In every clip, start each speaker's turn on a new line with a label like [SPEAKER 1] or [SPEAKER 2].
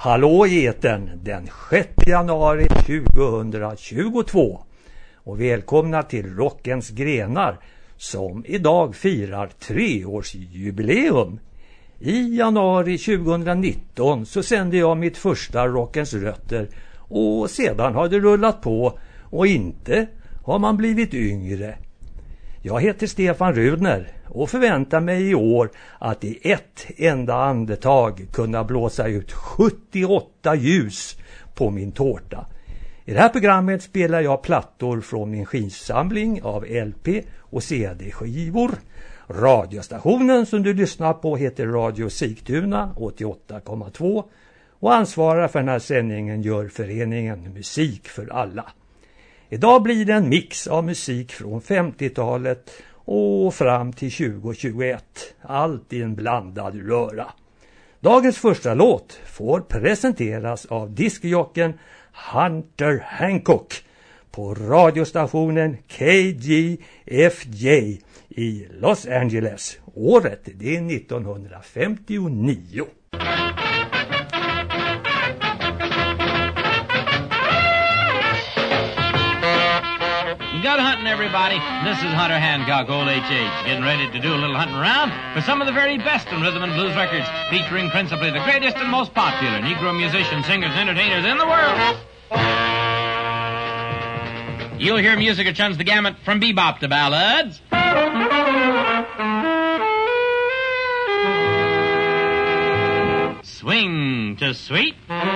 [SPEAKER 1] Hallå i etern den 6 januari 2022 och välkomna till Rockens grenar som idag firar 3-årsjubileum. I januari 2019 så sände jag mitt första Rockens rötter och sedan har det rullat på och inte har man blivit yngre. Jag heter Stefan Rudner och förväntar mig i år att i ett enda andetag kunna blåsa ut 78 ljus på min tårta. I det här programmet spelar jag plattor från min skivsamling av LP och CD-skivor. Radiostationen som du lyssnar på heter Radio Sigtuna 88,2 och ansvarar för den här sändningen gör föreningen Musik för alla. Idag blir det en mix av musik från 50-talet och fram till 2021. Allt i en blandad röra. Dagens första låt får presenteras av diskjocken Hunter Hancock på radiostationen KGFJ i Los Angeles. Året det är 1959.
[SPEAKER 2] Good hunting, everybody. This is Hunter Hancock, old H.H., getting ready to do a little hunting around for some of the very best in rhythm and blues records, featuring principally the greatest and most popular Negro musicians, singers, and entertainers in the world. You'll hear music that runs the gamut from bebop to ballads, swing to sweet,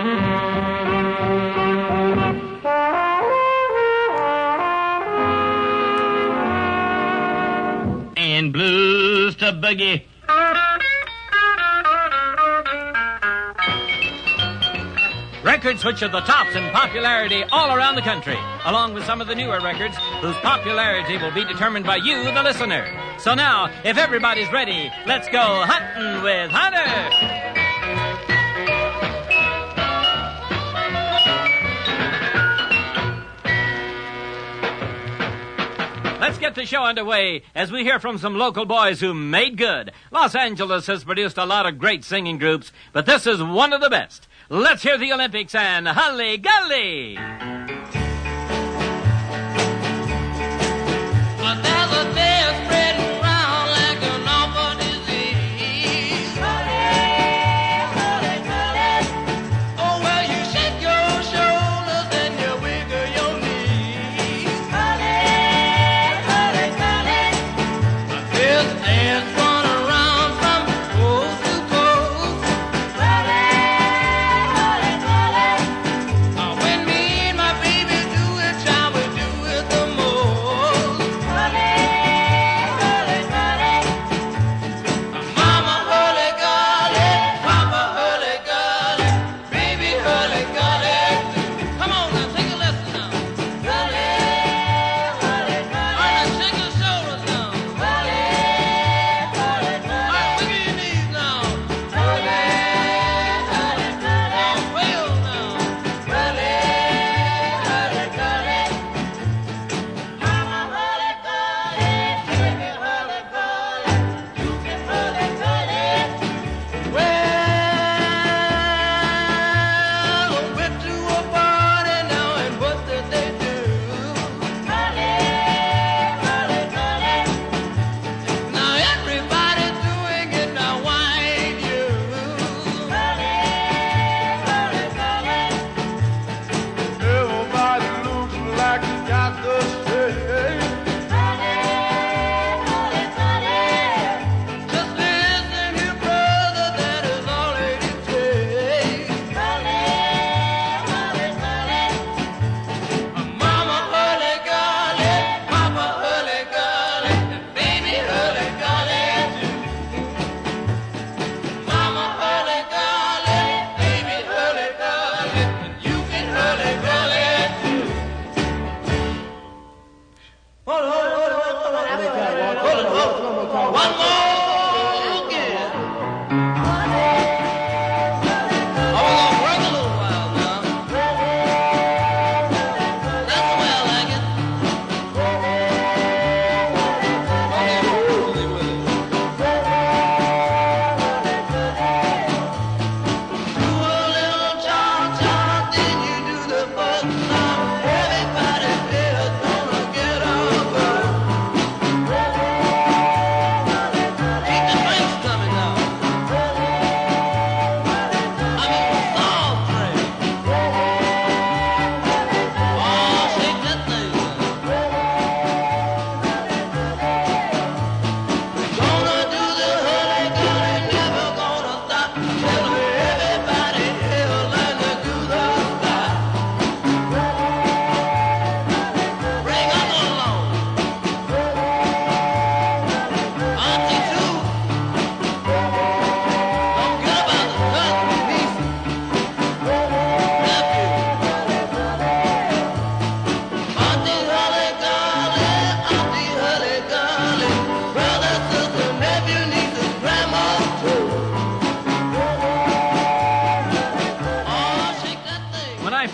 [SPEAKER 2] and blues to boogie. Records which are the tops in popularity all around the country, along with some of the newer records whose popularity will be determined by you, the listener. So now, if everybody's ready, let's go hunting with Hunter! Let's get the show underway as we hear from some local boys who made good. Los Angeles has produced a lot of great singing groups, but this is one of the best. Let's hear the Olympics and Hully Gully!
[SPEAKER 3] When me and my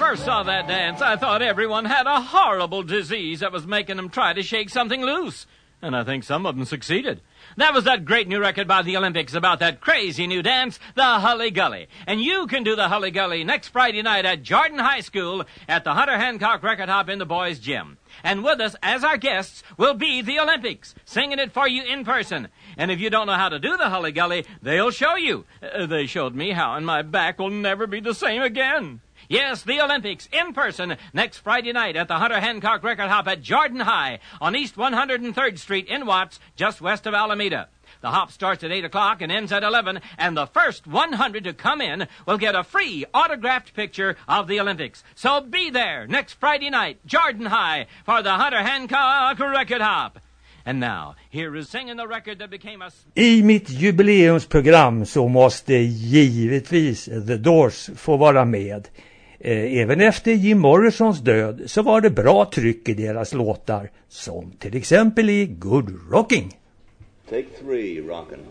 [SPEAKER 2] first saw that dance, I thought everyone had a horrible disease that was making them try to shake something loose. And I think some of them succeeded. That was that great new record by the Olympics about that crazy new dance, the Hully Gully. And you can do the Hully Gully next Friday night at Jordan High School at the Hunter Hancock Record Hop in the boys' gym. And with us as our guests will be the Olympics, singing it for you in person. And if you don't know how to do the Hully Gully, they'll show you. They showed me how, and my back will never be the same again. Yes, the Olympics, in person, next Friday night at the Hunter Hancock Record Hop at Jordan High on East 103rd Street in Watts, just west of Alameda. The hop starts at 8 o'clock and ends at 11, and the first 100 to come in will get a free autographed picture of the Olympics. So be there next Friday night, Jordan High, for the Hunter Hancock Record Hop. And now, here is singing the record that became a...
[SPEAKER 1] I mitt jubileumsprogram så måste givetvis The Doors få vara med. Även efter Jim Morrisons död så var det bra tryck i deras låtar, som till exempel i Good Rocking.
[SPEAKER 3] Take 3, rockin'.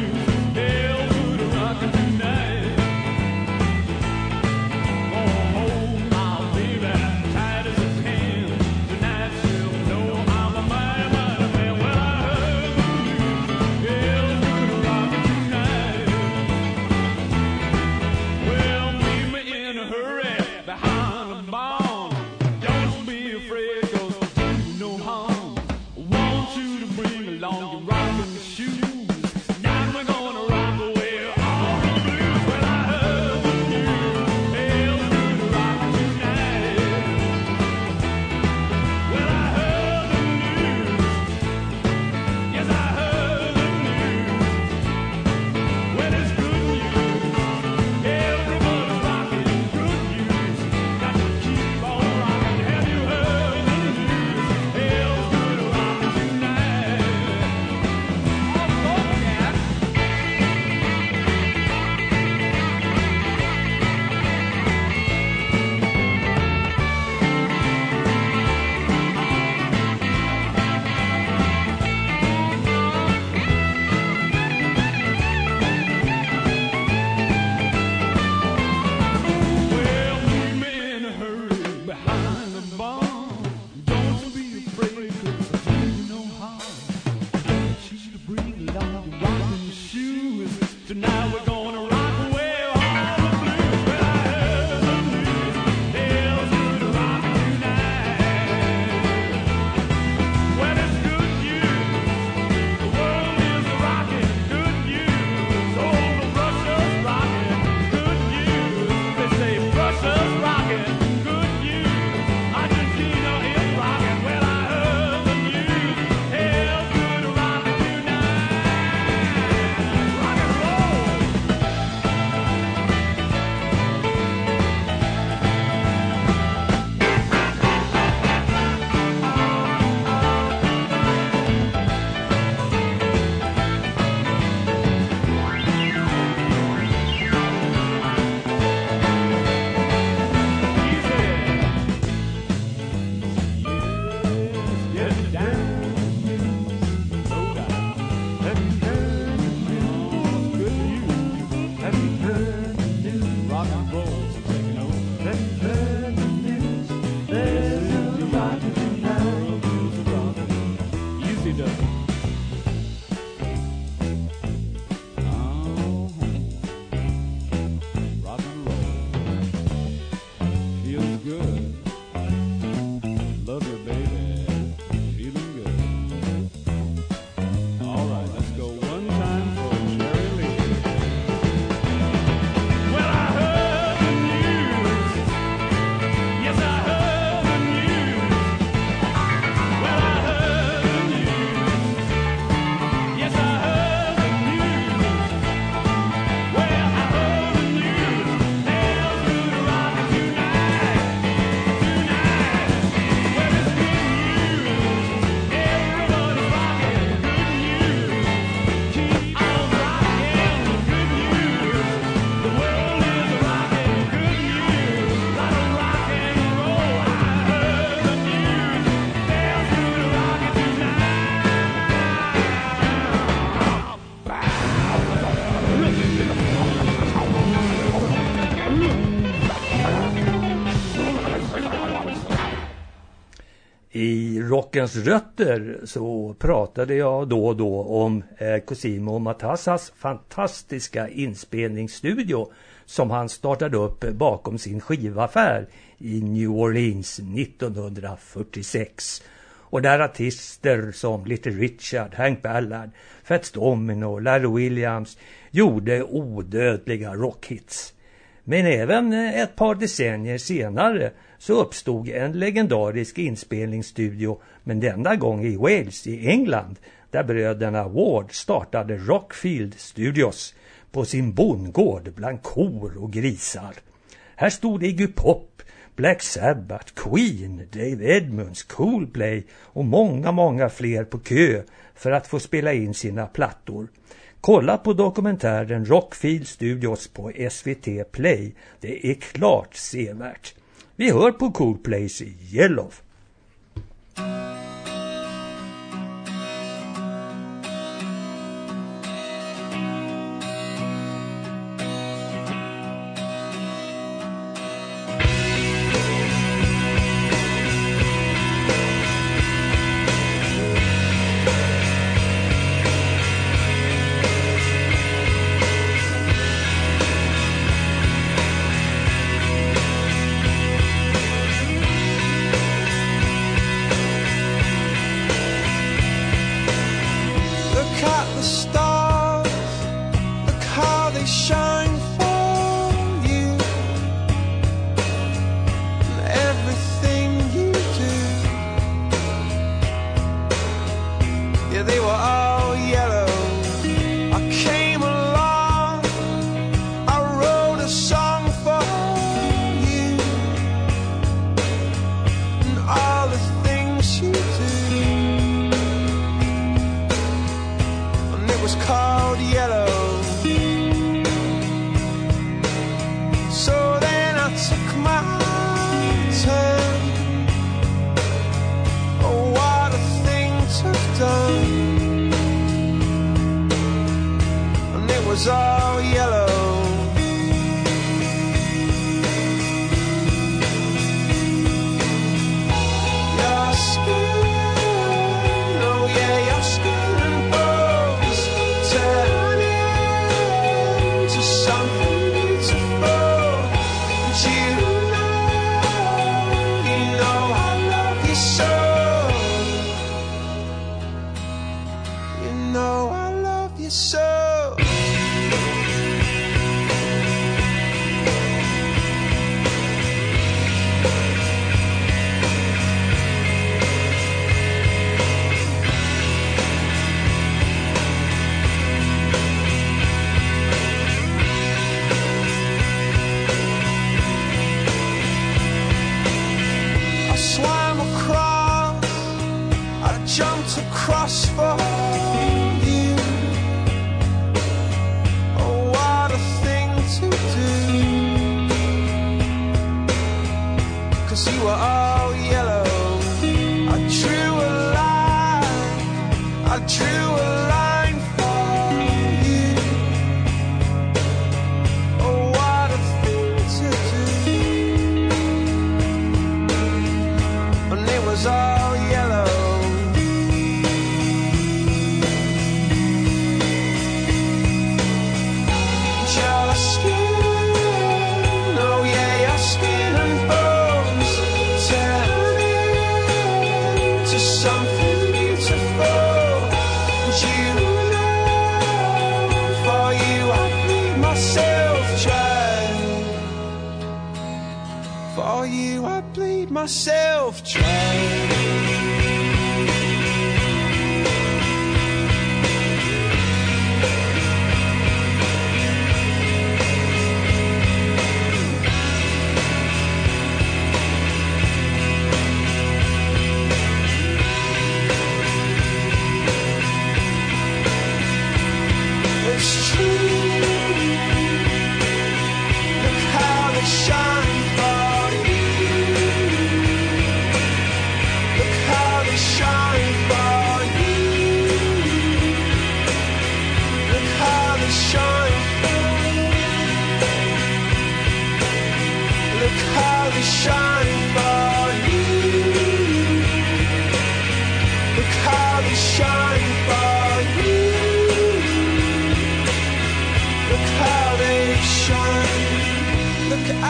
[SPEAKER 4] Gonna
[SPEAKER 1] I Rockens rötter så pratade jag då och då om Cosimo Matassas fantastiska inspelningsstudio som han startade upp bakom sin skivaffär i New Orleans 1946. Och där artister som Little Richard, Hank Ballard, Fats Domino, Larry Williams gjorde odödliga rockhits. Men även ett par decennier senare så uppstod en legendarisk inspelningsstudio, men denna gång i Wales i England, där bröderna Ward startade Rockfield Studios på sin bondgård bland kor och grisar. Här stod Iggy Pop, Black Sabbath, Queen, Dave Edmunds, Coldplay och många fler på kö för att få spela in sina plattor. Kolla på dokumentären Rockfield Studios på SVT Play. Det är klart sevärt. Vi hör på Coldplays Yellow.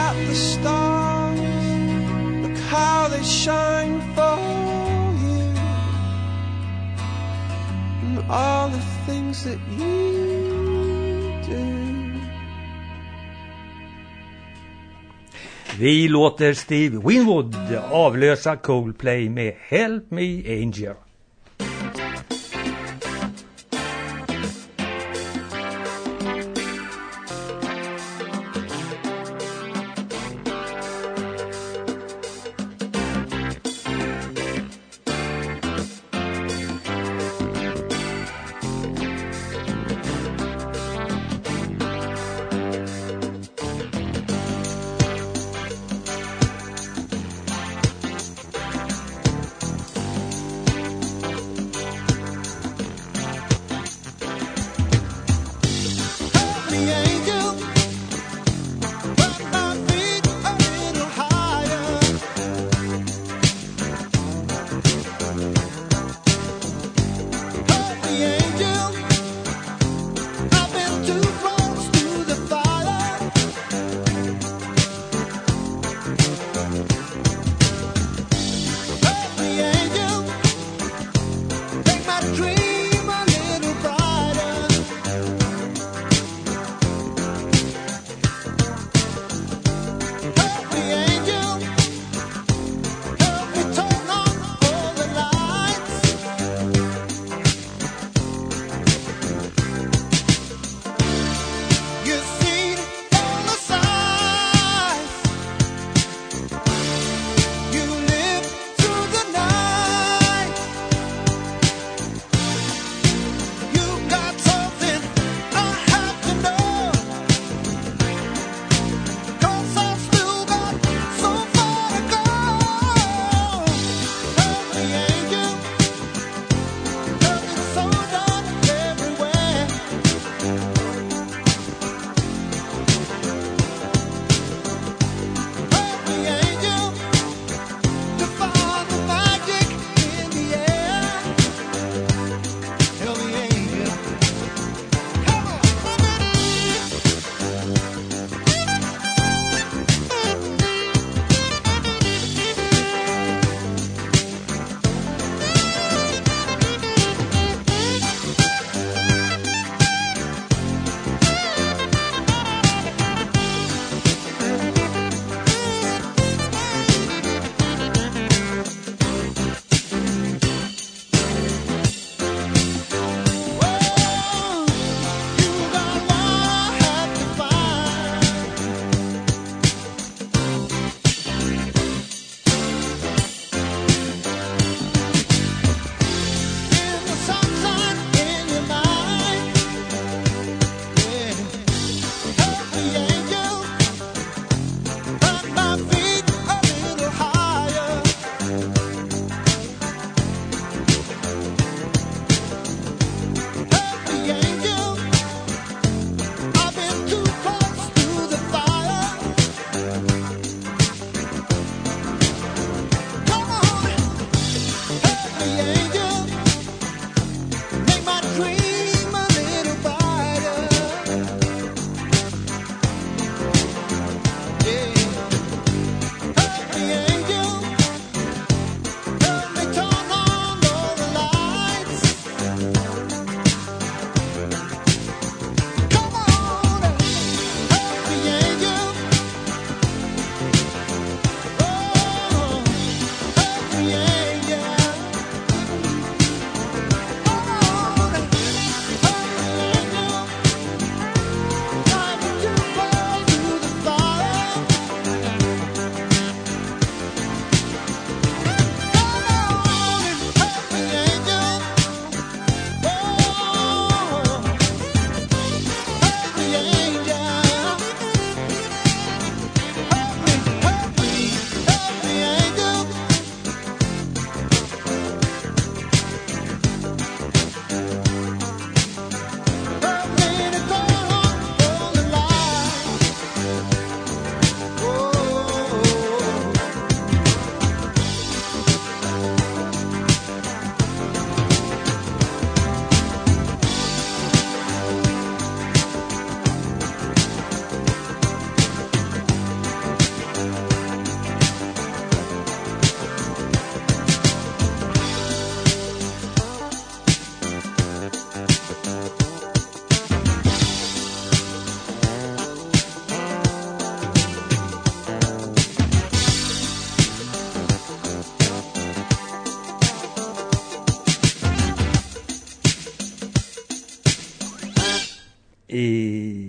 [SPEAKER 4] at the stars, look how they shine for you, and all the things that you do.
[SPEAKER 1] Vi låter Steve Winwood avlösa Coldplay med Help Me Angel.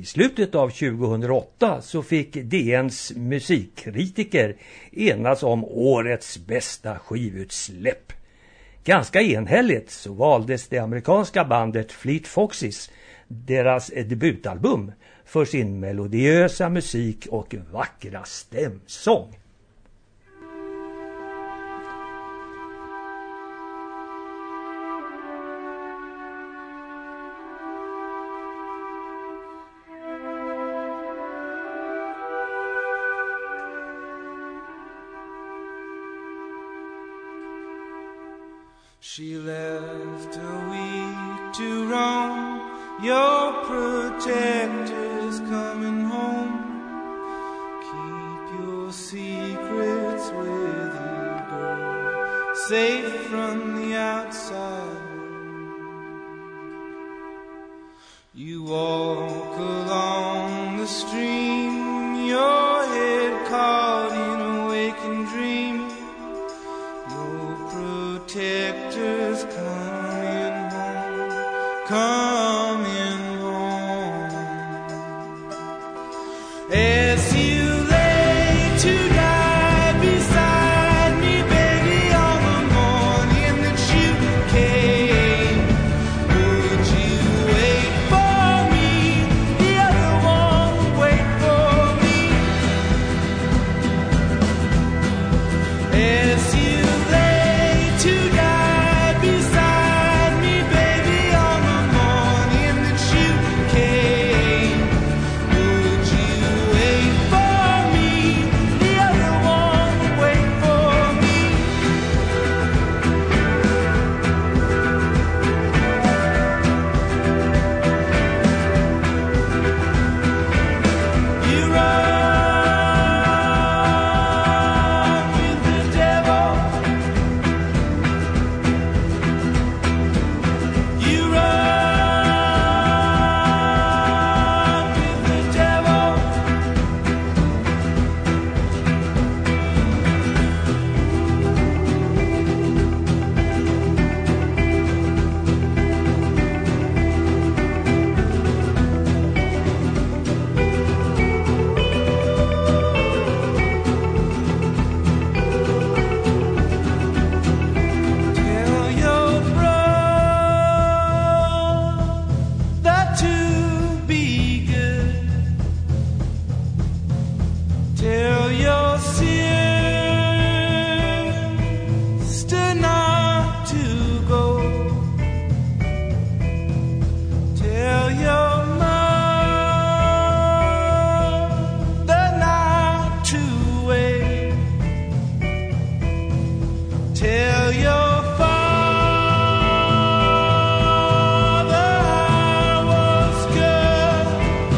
[SPEAKER 1] slutet av 2008 så fick DNs musikkritiker enas om årets bästa skivutsläpp. Ganska enhälligt så valdes det amerikanska bandet Fleet Foxes, deras debutalbum, för sin melodiösa musik och vackra stämsång.
[SPEAKER 4] She left a week to roam. Your protector's coming home. Keep your secrets with you, girl, safe from the outside. You walk along the stream, your head caught in a waking dream. Your protector's coming home, coming home. As you lay to die beside me, baby, on the morning that you came, would you wait for me? The other one would wait for me. As you lay to die beside me, baby, on the morning that you came, would you wait for me? The other one would wait for me. You run with the devil. You run with the devil. Tell your brother to be good. Tell your sister not to go. Tell your mother not to wait. Tell your father I was good.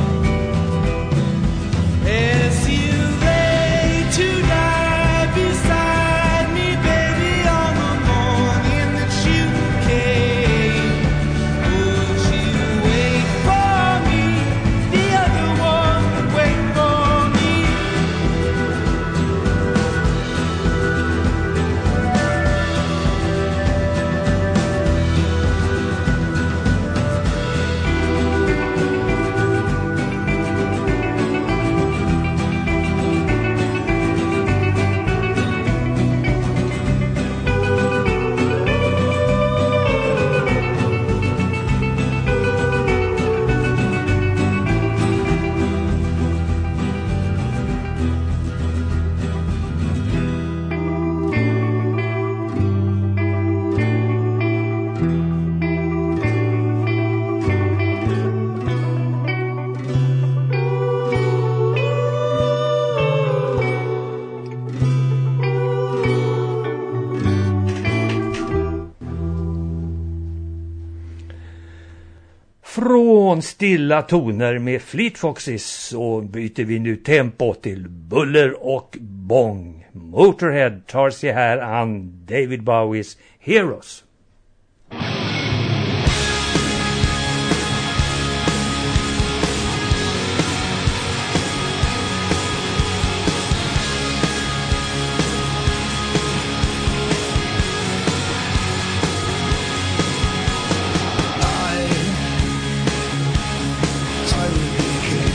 [SPEAKER 4] As you lay to die beside me, baby, on the morning that you came, would you wait for me? The other one would wait for me.
[SPEAKER 1] Från stilla toner med Fleet Foxes så byter vi nu tempo till buller och bång. Motorhead tar sig här an David Bowies Heroes.
[SPEAKER 4] I will be king.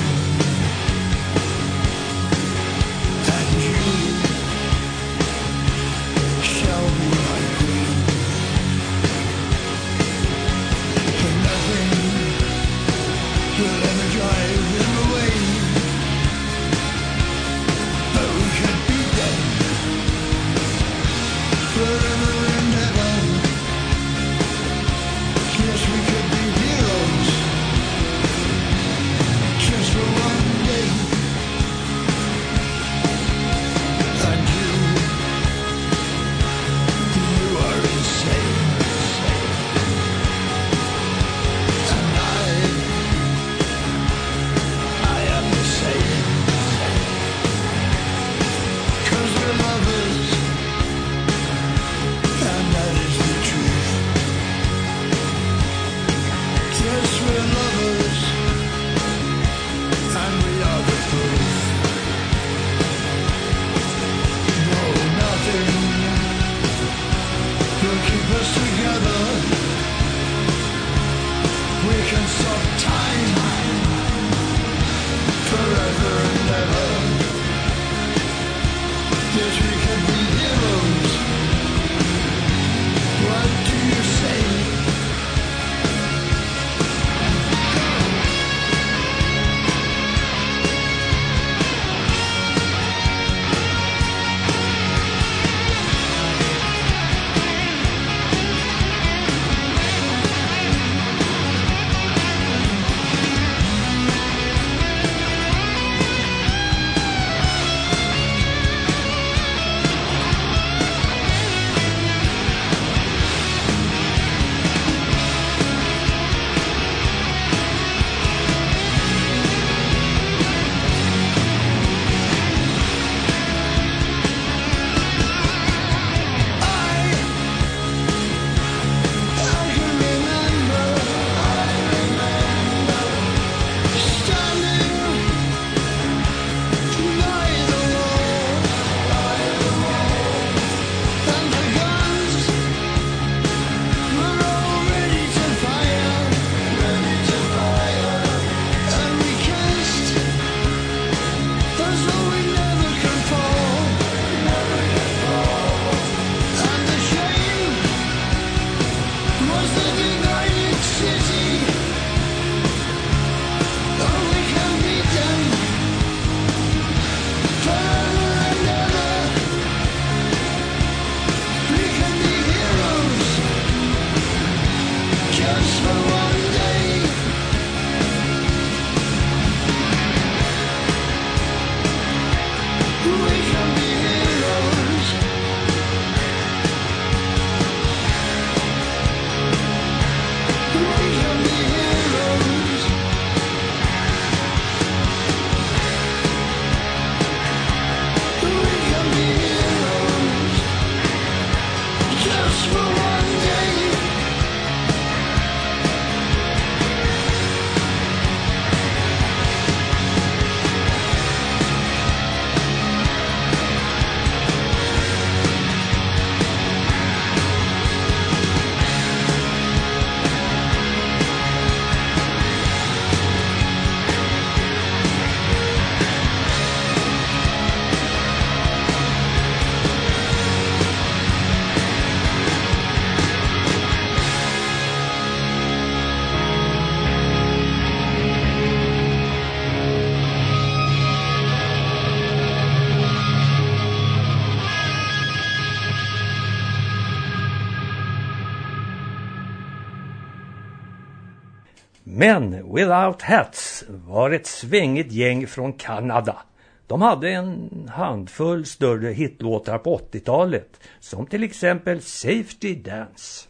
[SPEAKER 1] Men Without Hats var ett svängigt gäng från Kanada. De hade en handfull större hitlåtar på 80-talet, som till exempel Safety Dance.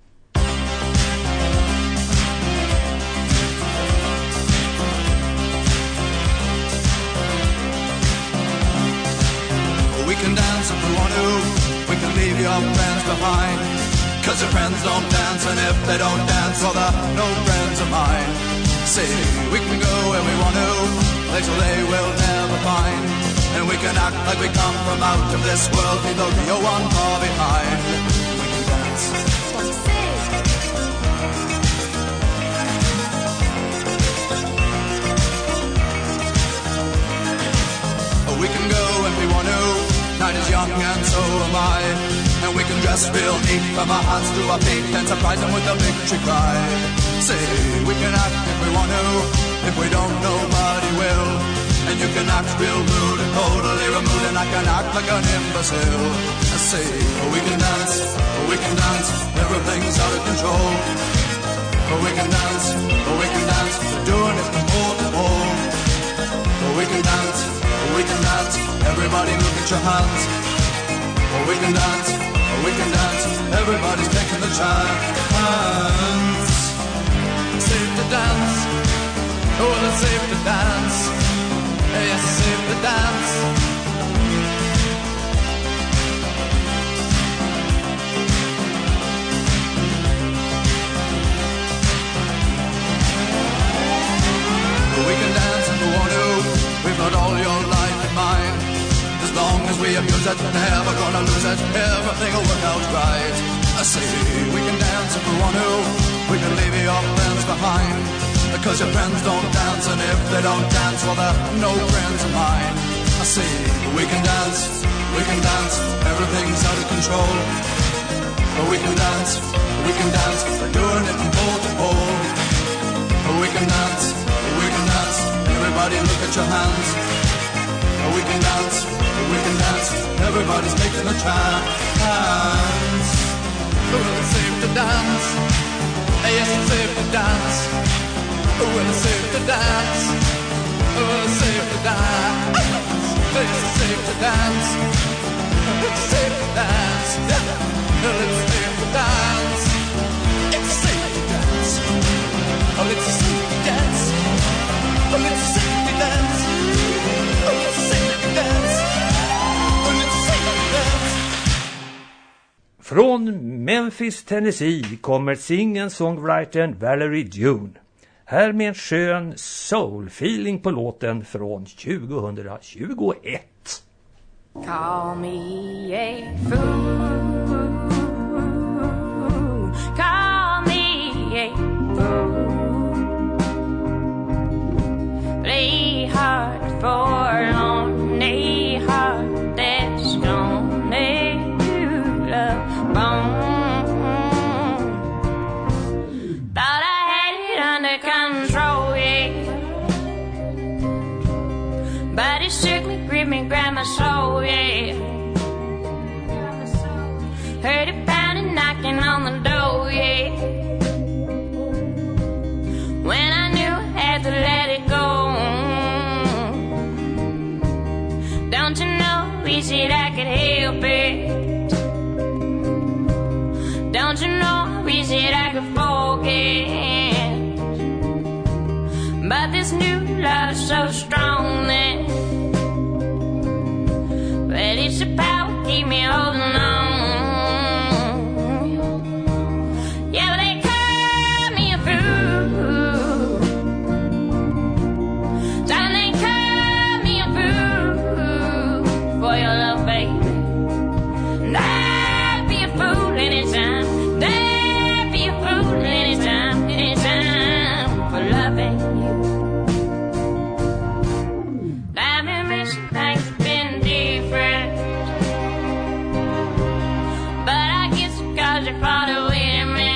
[SPEAKER 5] We can dance if we want to, we can leave your friends behind. 'Cause your friends don't dance, and if they don't dance, well, they're no friends of mine. See, we can go where we want to, places they will never find. And we can act like we come from out of this world, leave the real one far behind. We can dance. We can go if we want to, night is young and so am I. And we can dress real neat from our hearts to our feet and surprise them with a victory cry. Say, we can act if we want to, if we don't, nobody will. And you can act real rude and totally removed, and I can act like an imbecile. I say, we can dance, everything's out of control. We can dance, we're doing it from pole to pole. We can dance, everybody look at your hands. We can dance, everybody's taking the chance. Safe to dance, oh, it's safe to dance. Yes, it's safe to dance. We can dance if we want to, we've got all your life in mind. As long as we abuse it, never gonna lose it, everything will work out right. I say, we can dance if we want to, we can leave your friends behind. Because your friends don't dance, and if they don't dance, well, they're no friends of mine. I say, we can dance, everything's out of control. But we can dance, we're doing it from pole to pole. We can dance, everybody look at your hands. We can dance, everybody's taking a chance. Well, it's safe to dance, yes, it's safe to dance. Well, it's safe to dance, well, it's safe to dance. It's safe to dance, it's safe to dance. Well, it's safe to dance, it's safe to dance. Oh, it's safe to dance, oh, it's safe to dance. Oh, it's safe to dance, oh, it's safe to dance.
[SPEAKER 1] Från Memphis, Tennessee kommer singen-songwritern Valerie June. Här med en skön soul-feeling på låten från 2021.
[SPEAKER 6] Call me a fool, call me a fool, but a heart forlorn, a heart that's gonna do the bone. Thought I had it under control, yeah, but it shook me, gripped me, grabbed my soul, yeah. Heard it pounding, knocking on the door, yeah. When I knew I had to let it go. Don't you know wish that I could help it. Don't you know, I wish that I could forget. But this new love is so strong that, well, it's the power keep me holding on. Yeah, well, they call me a fool. Darling, they call me a fool for your love, baby. And I'd be a fool anytime. I'd be a fool anytime, anytime for loving you. I've been missing things have been different, but I guess because you're far away to me.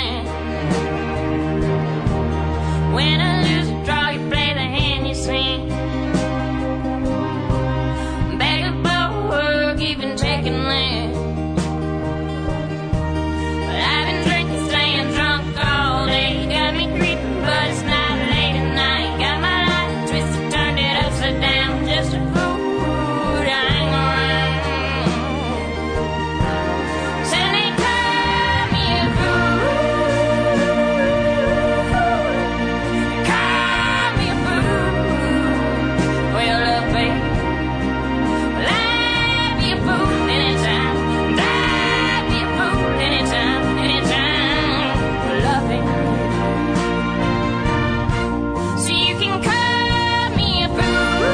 [SPEAKER 6] When I lose a draw, you play the hand you swing. Bag of bow, give and take and live. But I've been drinking, staying drunk all day. Got me creeping, but it's not late at night. Got my life twisted, turned it upside down. Just a fool to hang around. Said they call me a fool. Call me a fool for your love, baby. Well, I'd be a fool anytime. And I'd be a fool anytime, anytime for loving you. So you can call me a fool.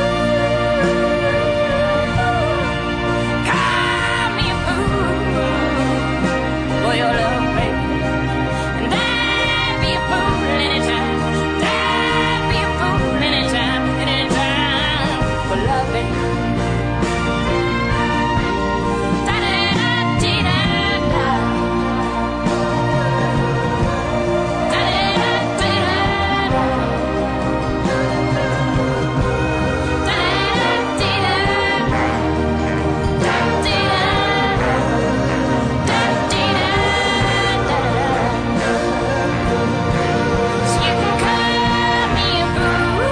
[SPEAKER 6] Call me a fool for your love, baby. And I'd be a fool anytime. And I'd be a fool anytime, anytime for loving you. Da-da-da-dee-da-da. Da-da-da-dee-da-da. So you can call me a fool.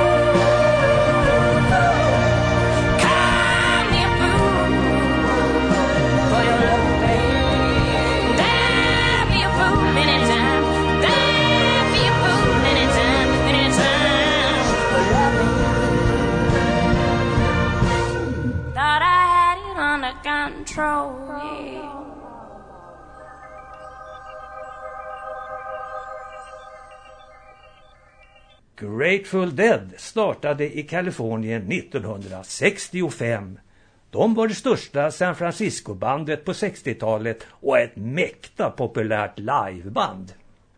[SPEAKER 6] Call me a fool for your love, baby. And I'll be a fool anytime. And I'll be a fool anytime, anytime for loving you. Thought I had it under control, yeah.
[SPEAKER 1] Grateful Dead startade i Kalifornien 1965. De var det största San Francisco-bandet på 60-talet och ett mäkta populärt liveband.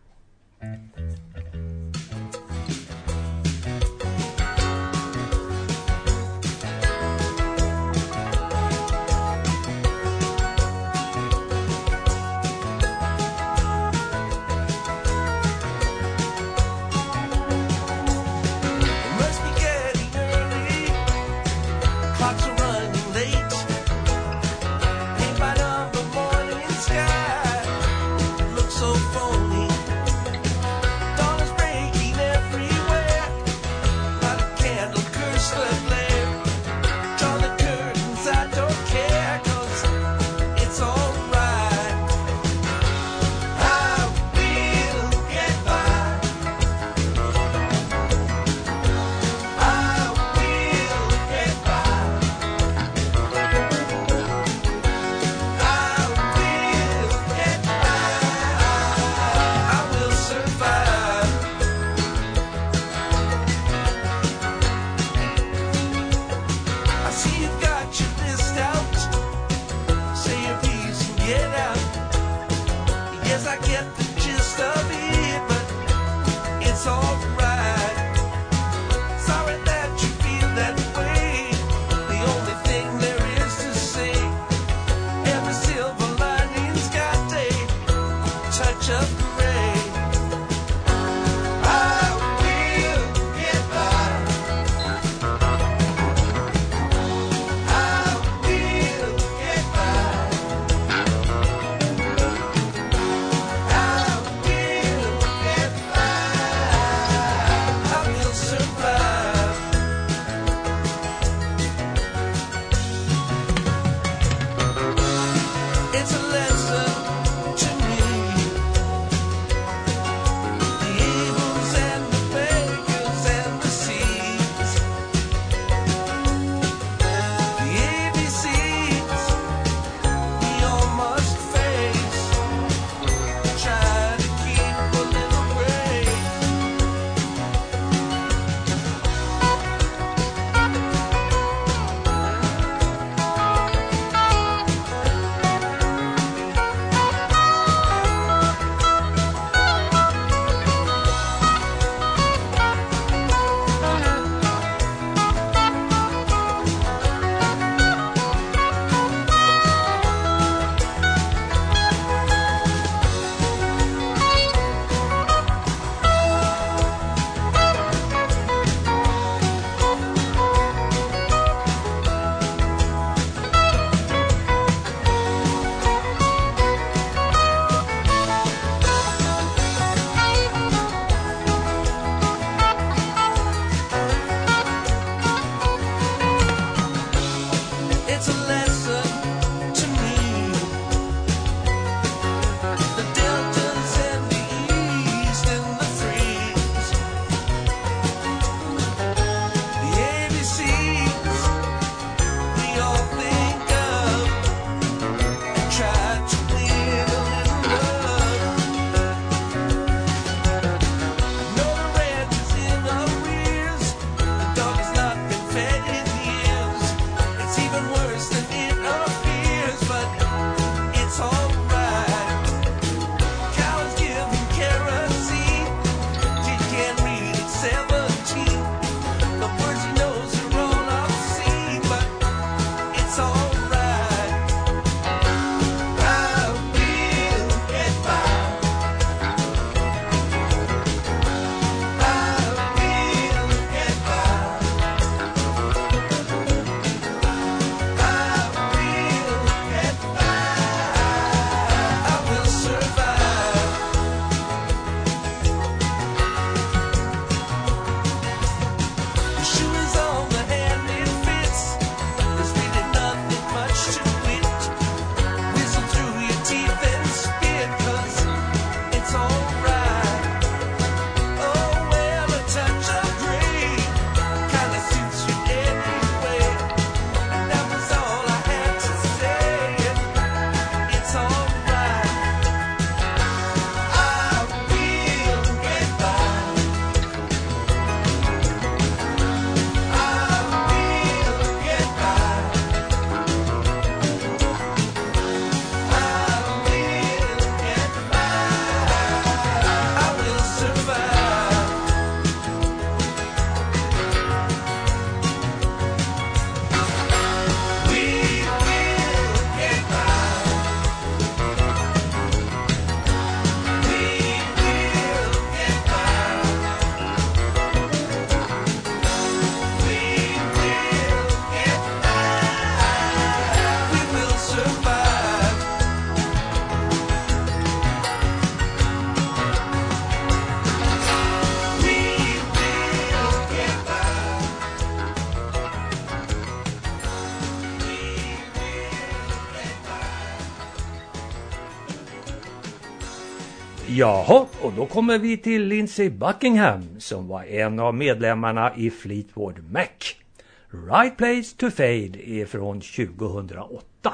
[SPEAKER 4] It must be getting early. Clocks are running late. Ain't right on the morning sky. Looks so phony. it's a lesson to me. The deltas and the east and the threes, the ABCs we all think of and try to live a little love. I know the rent is in arrears, the dog has not been fed in years. It's even worse than it appears, but it's alright. Cows giving kerosene, you can't read at 17. The words he knows are all obscene, but it's alright. I will get by. I will get by. I will get by. I will survive. The shoe is on the hand it fits. There's really nothing much to it. Whistle through your teeth and spit, 'cause it's alright. Oh well, a touch of gray kinda suits you anyway. And that was all I had to say. It's alright. I will get by. I will get by. I will get by. I will survive. We will get by. We will get by. We will get by. We will survive. We will get by. We will get by.
[SPEAKER 1] Jaha, och då kommer vi till Lindsey Buckingham som var en av medlemmarna i Fleetwood Mac. Right Place to Fade är från 2008.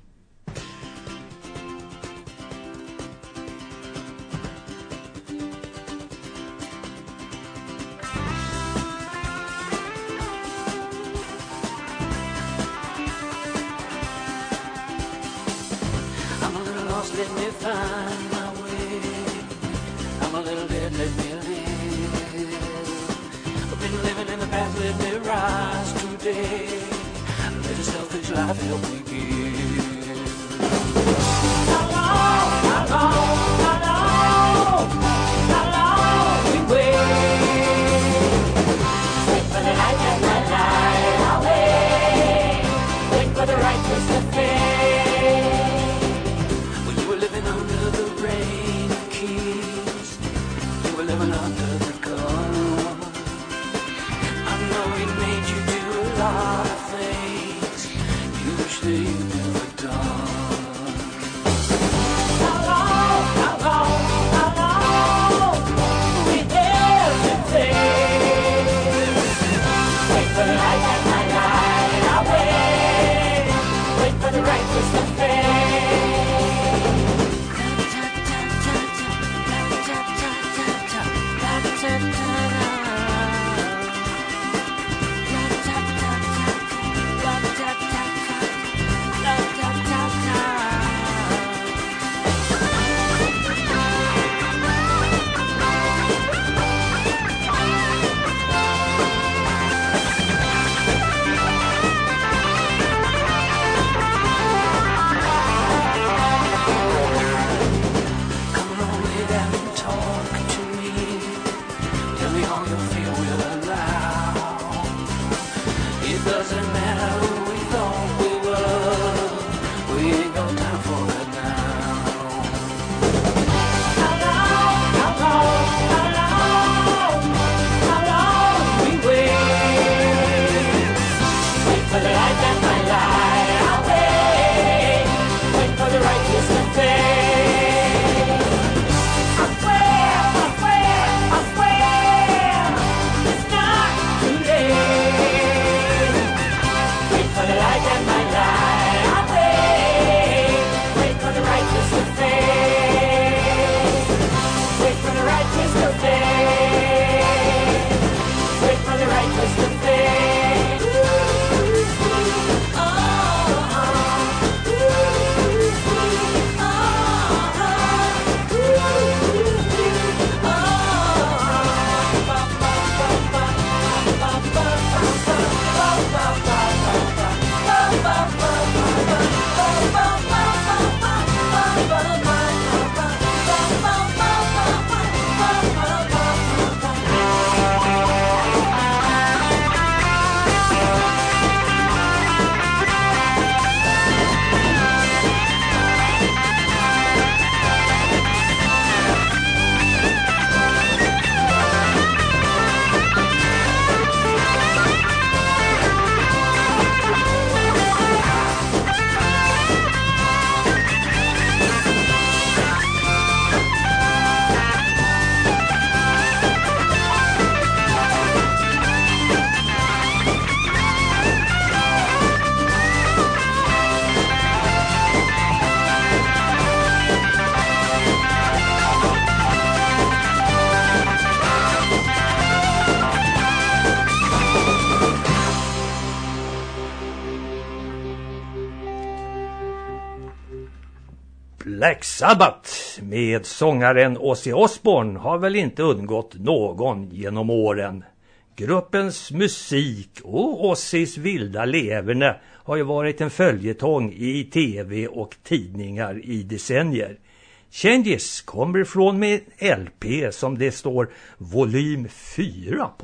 [SPEAKER 7] I'm a little lost, let me find my way. I'm a little dead, let me live. I've been living in the past, let me rise today. Let a selfish life help me give. How long we wait? Wait for the light that might light our way. Wait for the righteous to fade. When you were living under the rain of keys, you were living under the gun. I know it made you do a lot of things you wish that you never done. How long we hesitate? Wait for the light that might light our way. Wait for the righteous to fade.
[SPEAKER 1] Black Sabbath med sångaren Ozzy Osbourne har väl inte undgått någon genom åren. Gruppens musik och Ozzys vilda leverne har ju varit en följetong i tv och tidningar i decennier. Changes kommer ifrån med LP som det står volym 4 på.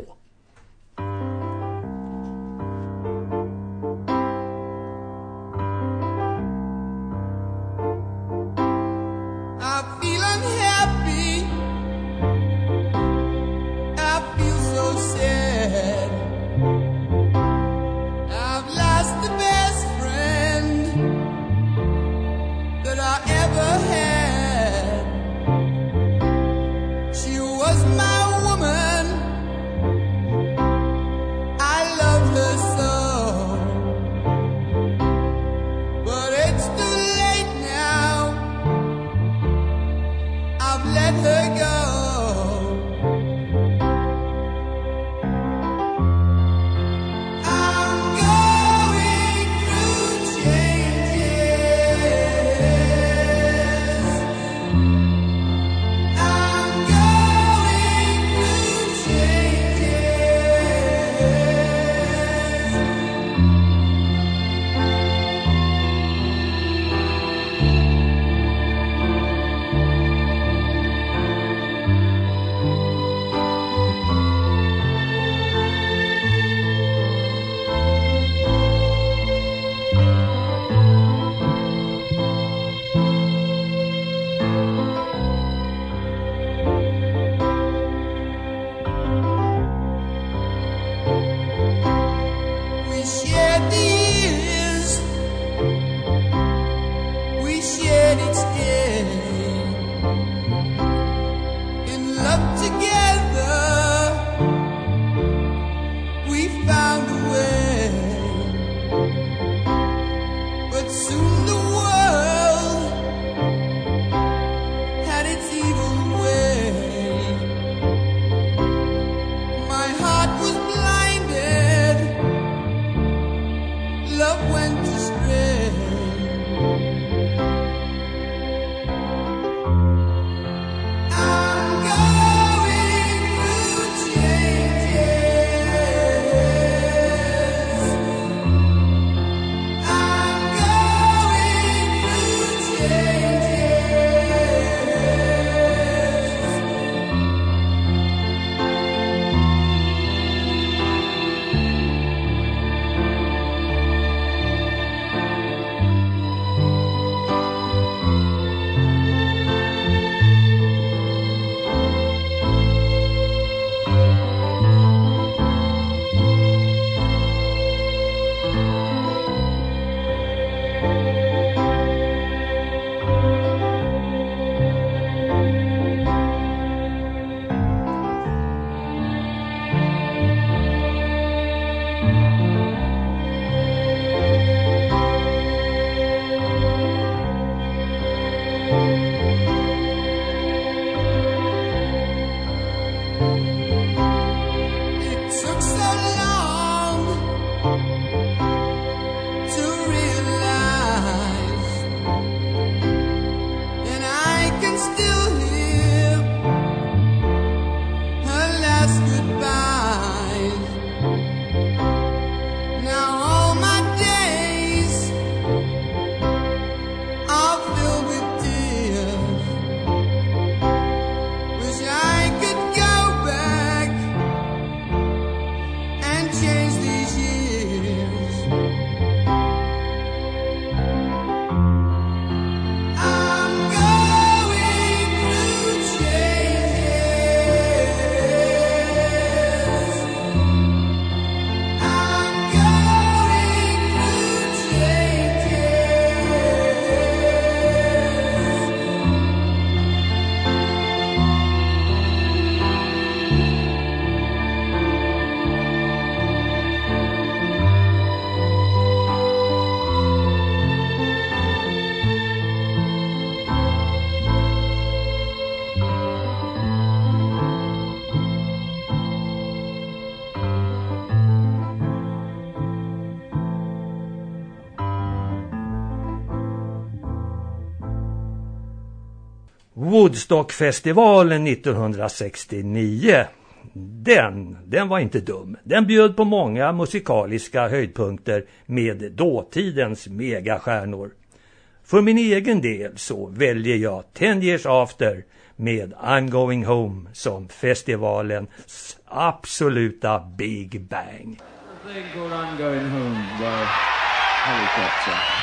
[SPEAKER 1] Woodstockfestivalen 1969, den var inte dum. Den bjöd på många musikaliska höjdpunkter med dåtidens megastjärnor. För min egen del så väljer jag 10 Years After med I'm Going Home som festivalens absoluta Big Bang.
[SPEAKER 8] The thing called I'm Going Home by Helicopter.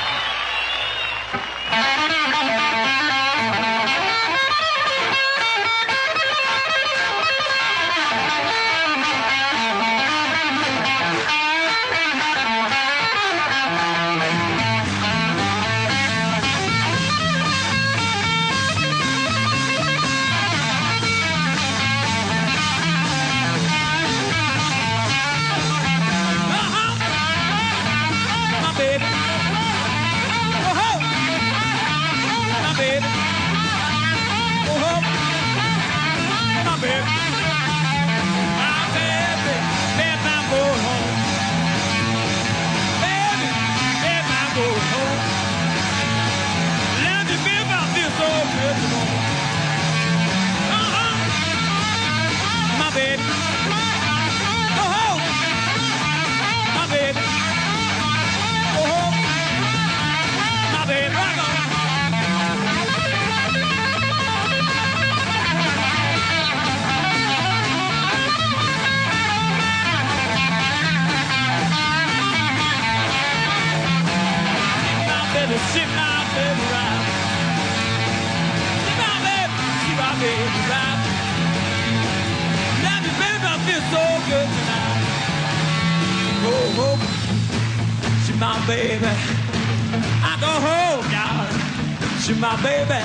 [SPEAKER 4] My baby, I go home, darling. She my baby.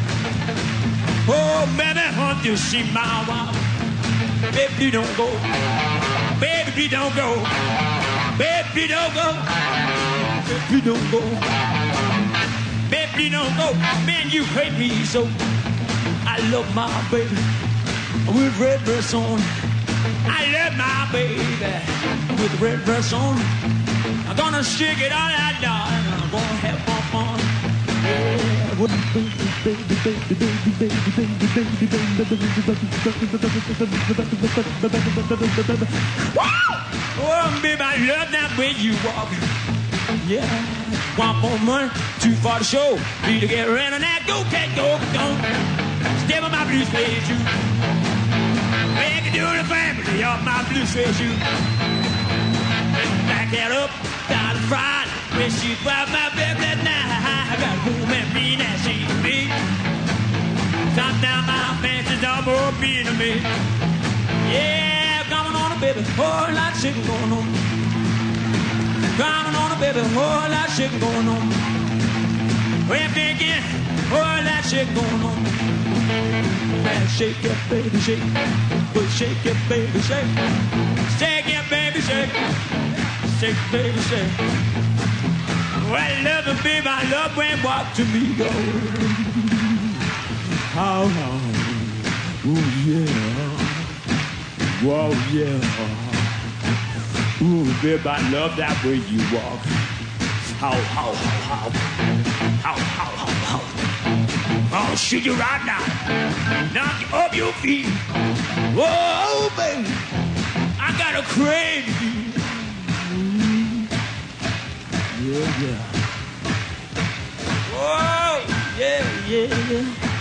[SPEAKER 4] Oh, baby, hunt you, she my wife. Baby, don't go. Baby, don't go. Baby, don't go. Baby, don't go. Baby, don't go. Man, you hate me so. I love my baby with red dress on. I love my baby with red dress on. I'm gonna shake it all out, darling. I'm gonna have more fun. Oh, baby, I love that way you walk. Yeah. One more money, 2 for the show. Need to get ready on that. Go, cat, go, go. Step on my blue suede shoe. Make it do the family of my blue suede shoe. Back it up. Down the front, when she brought my baby that night, I got home and me that she me. Top down my fancy double being to me. Yeah, coming on a baby, whole lot of shit going on. Coming on a baby, whole lot of shit going on. When thinking, whole lot of shit going on. Man, shake it, baby, shake. But shake it, baby, shake. Shake it, baby, shake. Shake, baby, shake. Well, I love it, baby. I love when walk to me go. How long? Ooh, yeah. Whoa, yeah. Ooh, baby, I love that way you walk. How. I'll shoot you right now. Knock you off your feet. Whoa, baby. I got a crazy. Yeah. Whoa, yeah.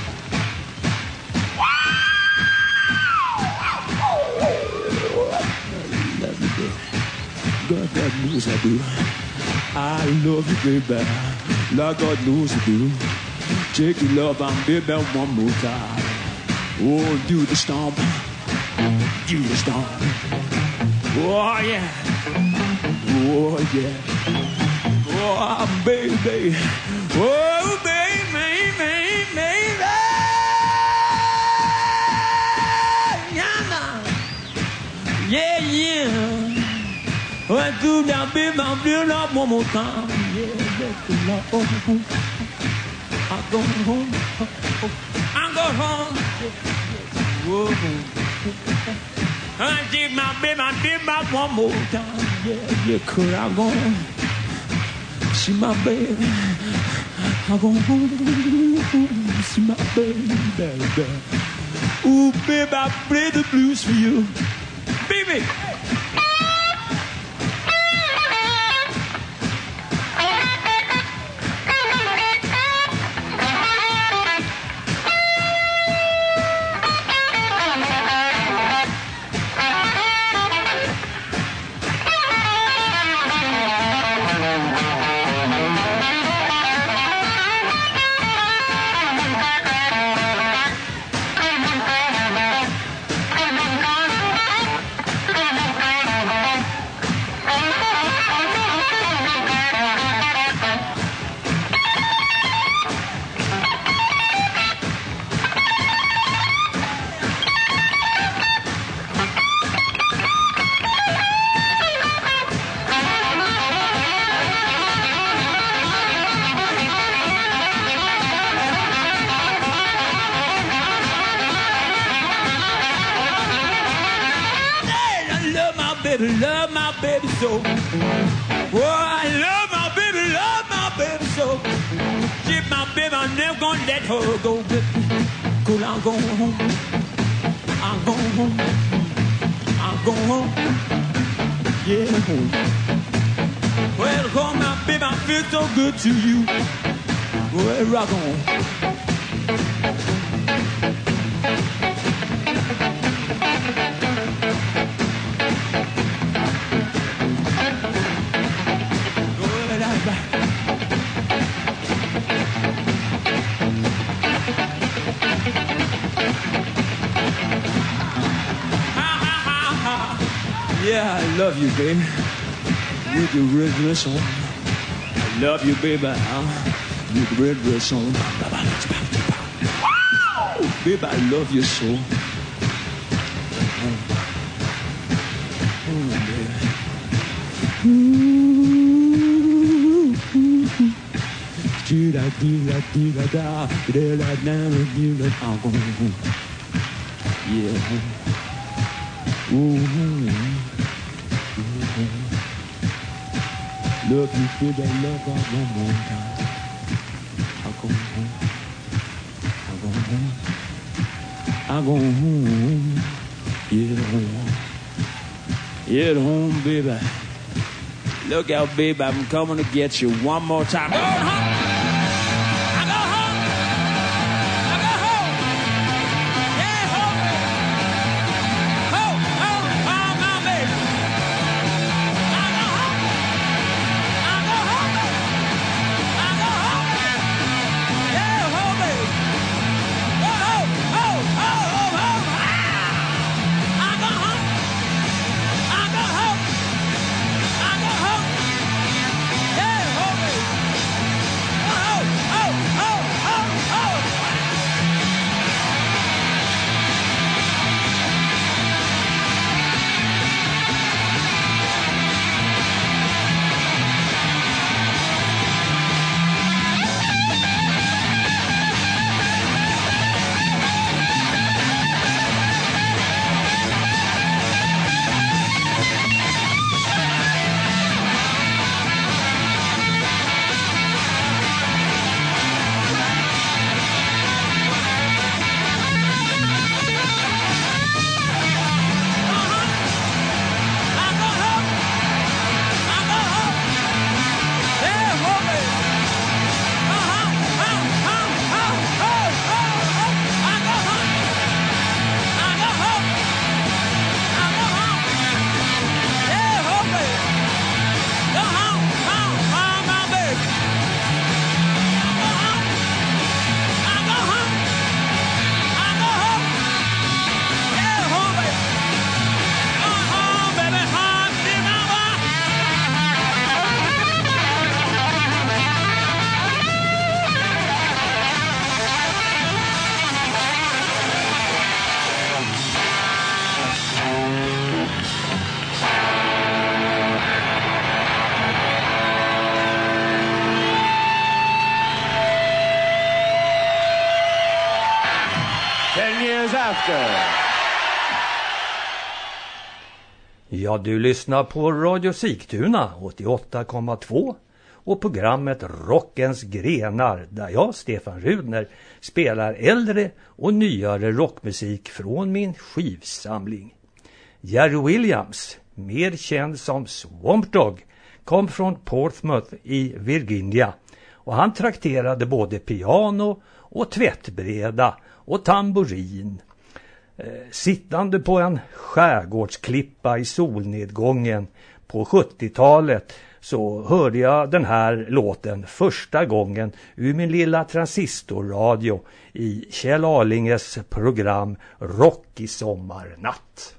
[SPEAKER 4] God knows I do. I love you, baby. Like God knows I do. Take your love and baby one more time. Oh, do the stomp. Do the stomp. Oh, yeah. Oh, yeah. Oh, baby. Oh, baby. Yeah. I do that, baby. I'm doing that one more time. Yeah, that's the love. I'm going home. Whoa. I did my baby, I did my one more time. Yeah, could I go?
[SPEAKER 8] See my baby. I go home. See my baby, baby. Ooh, baby, I play the blues for you. Baby. Love my baby so. Oh, I love my baby so. She's my baby, I'm never gonna let her go. Cause I'm going home. I'm going home. I'm going home. Yeah, home. Well, home, my baby, I feel so good to you. Well, rock on. Yeah, I love you, baby. With your red dress on. I love you, baby. With the red dress on. Baby, I love you so. Yeah. Love you, baby, love God one more time. I'll go home. I'll go home. I'll go home. Get home. Get home, baby. Look out, baby, I'm coming to get you one more time. Go home.
[SPEAKER 1] Ja, du lyssnar på Radio Sigtuna 88,2 och programmet Rockens grenar där jag, Stefan Rudner, spelar äldre och nyare rockmusik från min skivsamling. Jerry Williams, mer känd som Swamp Dogg, kom från Portsmouth i Virginia och han trakterade både piano och tvättbräda och tamburin. Sittande på en skärgårdsklippa i solnedgången på 70-talet så hörde jag den här låten första gången ur min lilla transistorradio i Kjell Arlinges program Rock i sommarnatt.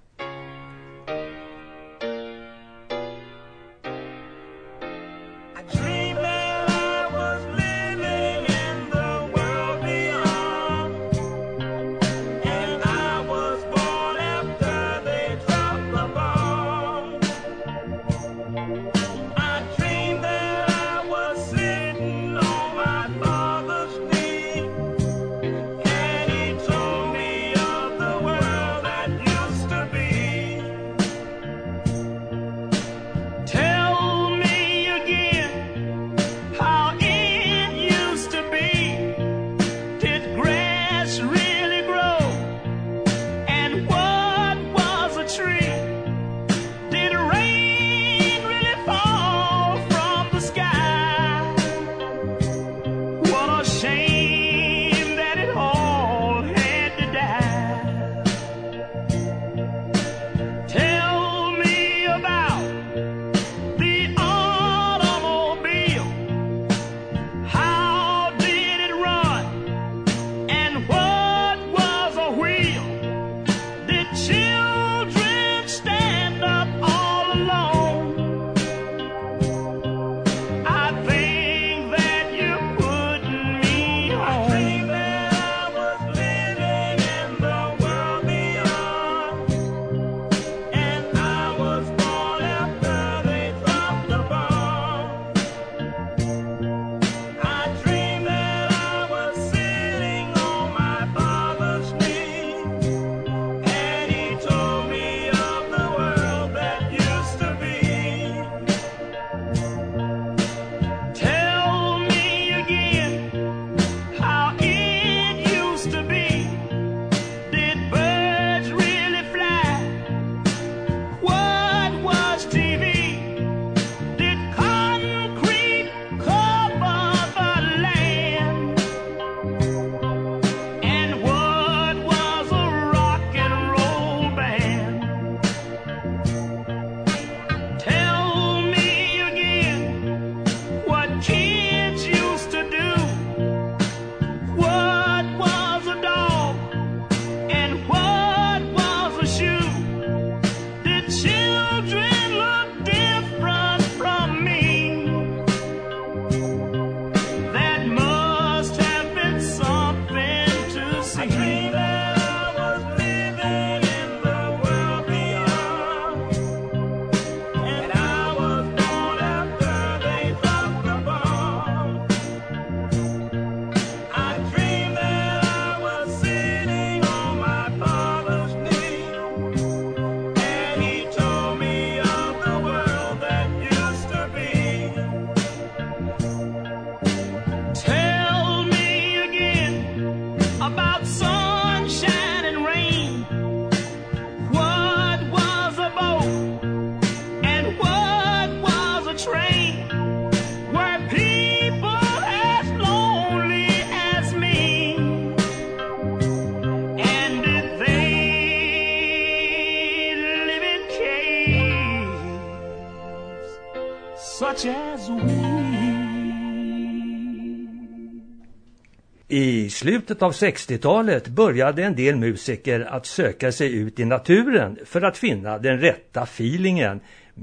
[SPEAKER 1] I slutet av 60-talet började en del musiker att söka sig ut i naturen för att finna den rätta feelingen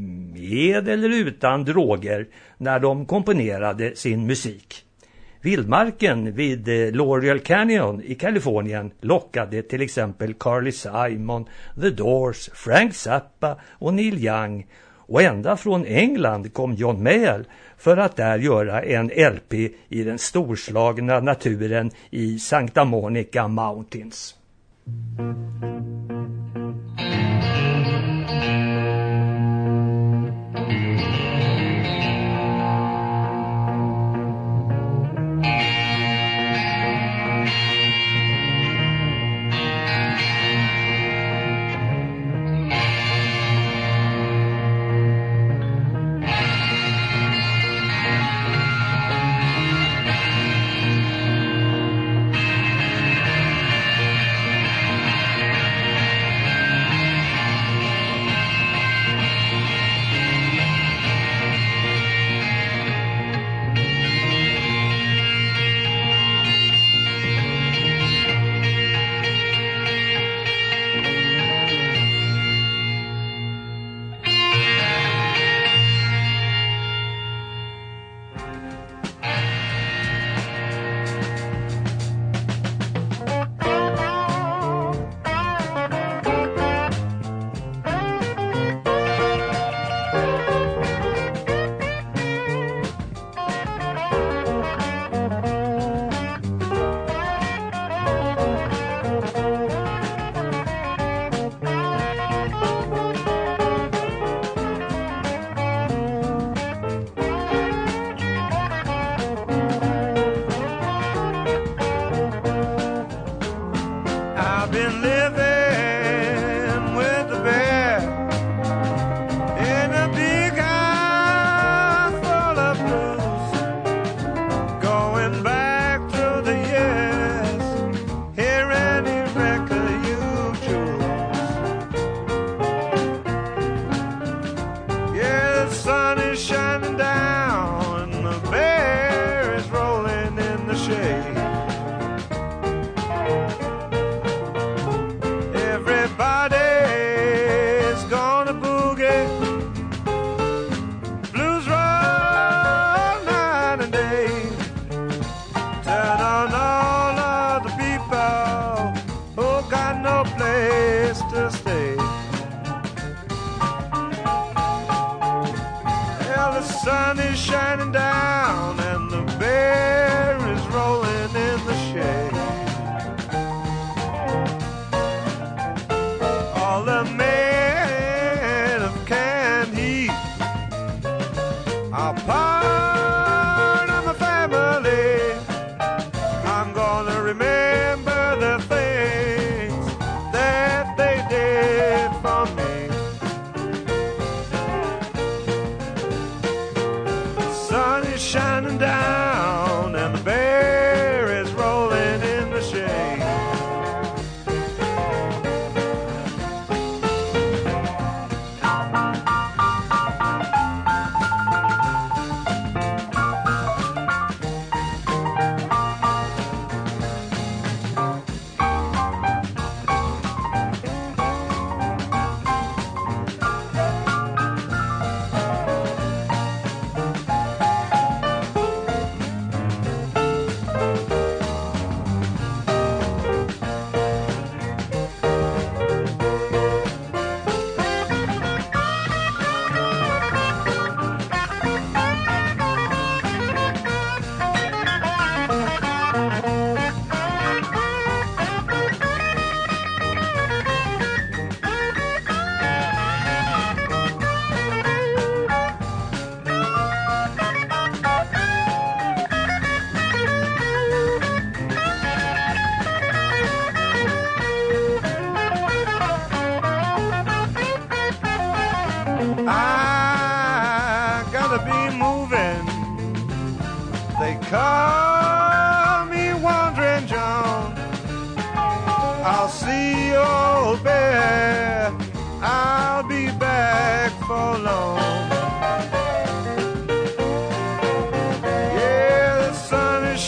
[SPEAKER 1] med eller utan droger när de komponerade sin musik. Vildmarken vid Laurel Canyon i Kalifornien lockade till exempel Carly Simon, The Doors, Frank Zappa och Neil Young. Och ända från England kom John Mayall för att där göra en LP i den storslagna naturen i Santa Monica Mountains.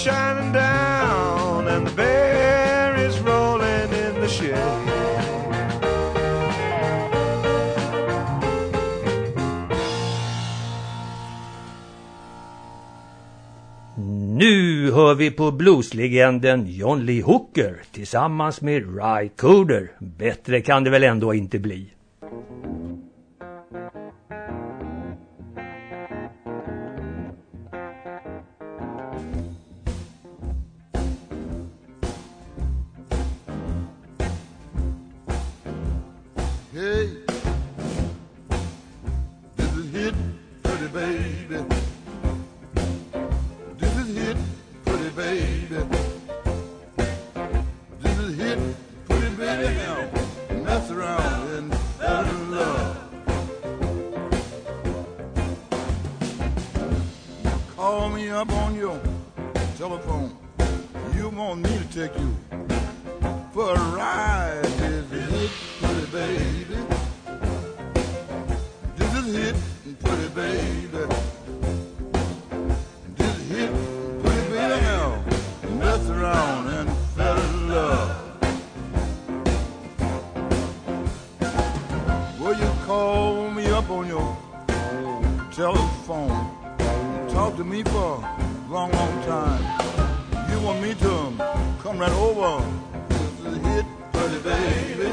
[SPEAKER 9] shining down and the berries rolling in the shade.
[SPEAKER 1] Nu hör vi på blueslegenden John Lee Hooker tillsammans med Ry Cooder. Bättre kan det väl ändå inte bli.
[SPEAKER 5] Hey, this is hit, pretty baby. This is hit, pretty baby. This is hit, pretty baby. Now, mess around and fall in love. Call me up on your telephone. You want me to take you for a ride. This is hit, pretty baby. This is hit, pretty baby. This is hit, pretty baby. Now, mess around and fell in love. Will you call me up on your telephone? Talk to me for a long, long time. You want me to come right over? This is hit, pretty baby.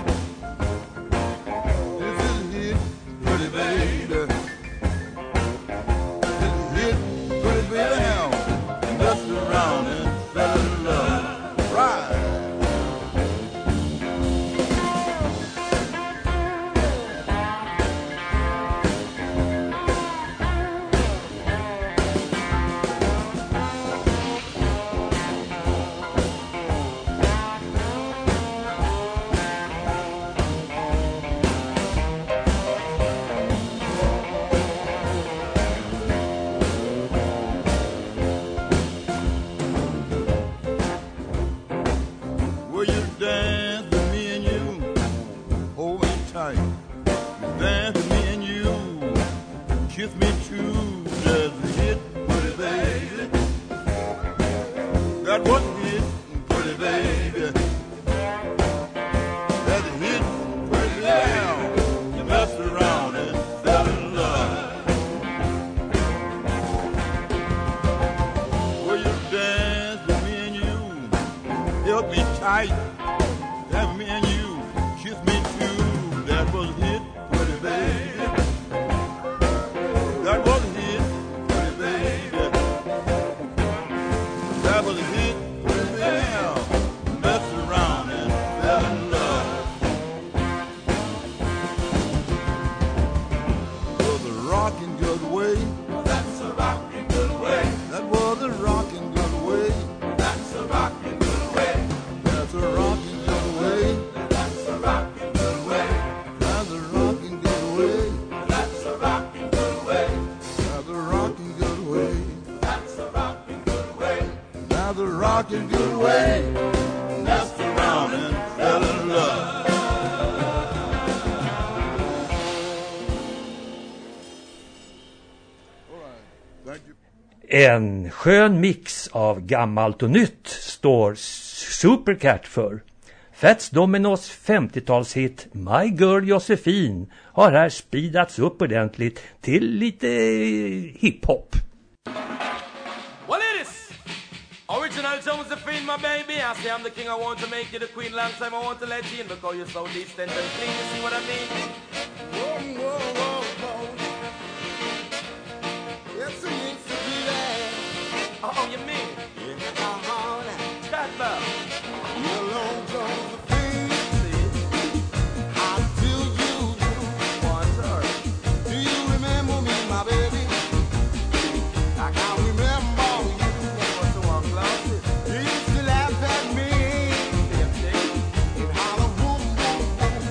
[SPEAKER 5] This is hit, pretty baby. This is hit, pretty baby. Now, messed around and fell in love. Right. Will you dance with me and you? Hold me tight. Dance with me and you. Kiss me too. Just hit, pretty baby. That was hit, pretty baby. That's a hit, pretty baby. You messed around and fell in love. Will you dance with me and you? Help me tight. That me and you. Kiss me too. That was hit, pretty baby. That was hit, pretty baby. That was hit, pretty baby. Messed around and fell in love. Was a rocking good way. That's a rocking good way. That was a rocking good way. That's a rocking good way. That's a rocking good way. That's a rocking good way. That's a rocking good way. That's a rocking good way. That's a rocking good way. That's a rocking good way. That's a rocking good way. Messed around and fell in love. All right. Thank you.
[SPEAKER 1] En skön mix av gammalt och nytt står Supercat för. Fats Dominos 50-talshit My Girl Josephine har här speedats upp ordentligt till lite hiphop.
[SPEAKER 10] Well, it is original Josephine, my baby. I say I'm the king, I want to make you the queen. Long time I want to let you in because you're so distant and clean. You see what I mean?
[SPEAKER 5] Whoa, whoa, whoa, whoa. Yes, it needs to be there.
[SPEAKER 10] Oh, you mean? Chat about.
[SPEAKER 5] Hello, Josephine. How do you do?
[SPEAKER 10] One, sir.
[SPEAKER 5] Do you remember me, my baby? I can remember you.
[SPEAKER 10] What's the one closet?
[SPEAKER 5] You used to laugh at me and holler, whoop, whoop, whoop.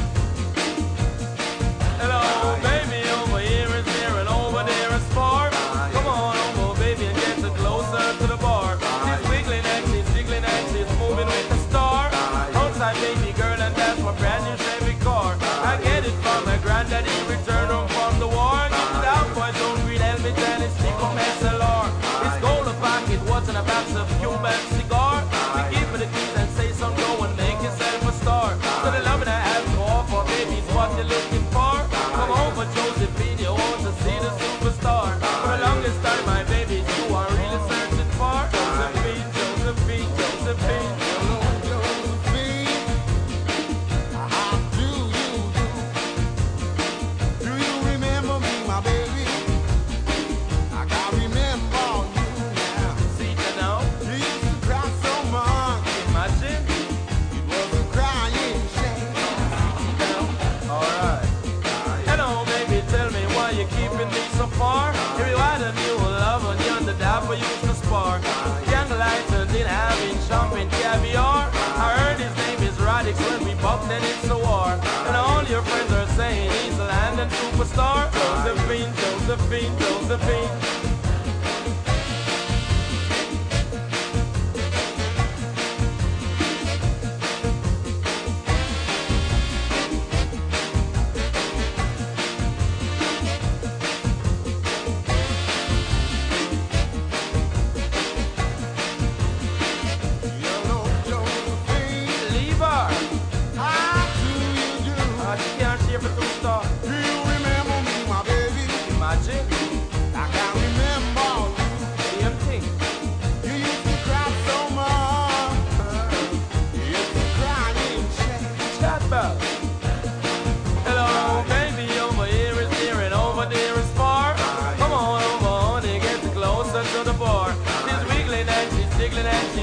[SPEAKER 10] Hello, baby, over here is near and over there is far. Come on over, baby, and get closer to the bar. She's wiggling and she's jiggling and she's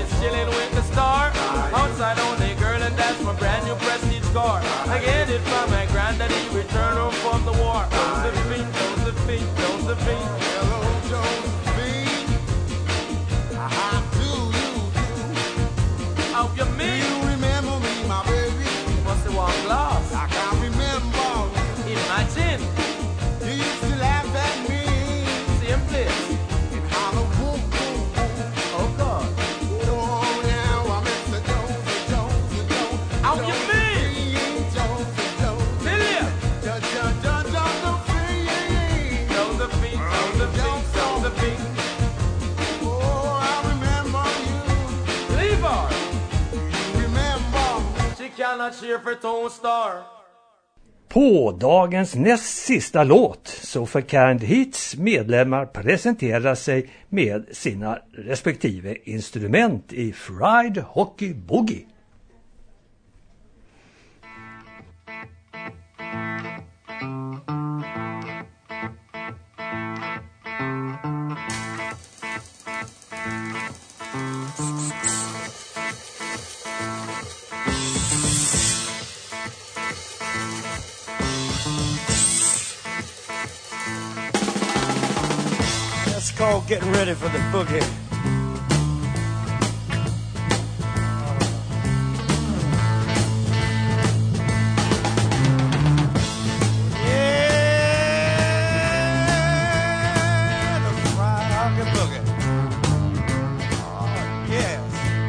[SPEAKER 10] chilling with the star. Outside only girl, and that's my brand new prestige car. I get it from my granddaddy, return home from the war. Josephine, Josephine, Josephine.
[SPEAKER 5] Hello, Josephine. How do you do?
[SPEAKER 10] How you
[SPEAKER 5] Do
[SPEAKER 10] mean?
[SPEAKER 5] you remember me, my baby?
[SPEAKER 10] What's the one glass?
[SPEAKER 5] I can't remember.
[SPEAKER 10] Imagine,
[SPEAKER 5] You used to laugh at me
[SPEAKER 10] same place.
[SPEAKER 5] and holler, boom, boom, boom.
[SPEAKER 10] Oh God.
[SPEAKER 5] Oh, now I'm Mr. Jones.
[SPEAKER 10] How you mean?
[SPEAKER 5] Jones.
[SPEAKER 10] Tell ya.
[SPEAKER 5] Josephine.
[SPEAKER 10] Josephine, Josephine, Josephine.
[SPEAKER 5] Oh, I remember you.
[SPEAKER 10] Levi.
[SPEAKER 5] Remember.
[SPEAKER 10] She cannot cheer for Tone Star.
[SPEAKER 1] På dagens näst sista låt så får Canned Hits medlemmar presentera sig med sina respektive instrument i Fried Hockey Boogie.
[SPEAKER 9] That's called getting ready for the boogie. Yeah, the fried hockey boogie. Oh, yes.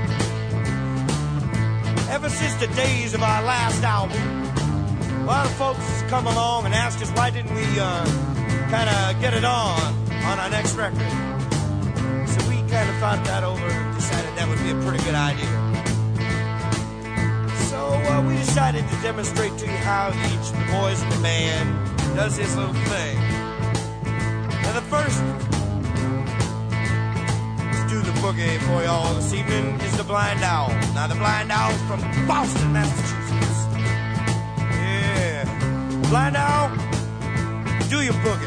[SPEAKER 9] Ever since the days of our last album, a lot of folks come along and asked us why didn't we kind of get it on our next record. So we kind of thought that over and decided that would be a pretty good idea. So we decided to demonstrate to you how each of the boys in the band does his little thing. Now the first to do the boogie for y'all this evening is the Blind Owl. Now the Blind Owl's from Boston, Massachusetts. Yeah. Blind Owl, do your boogie.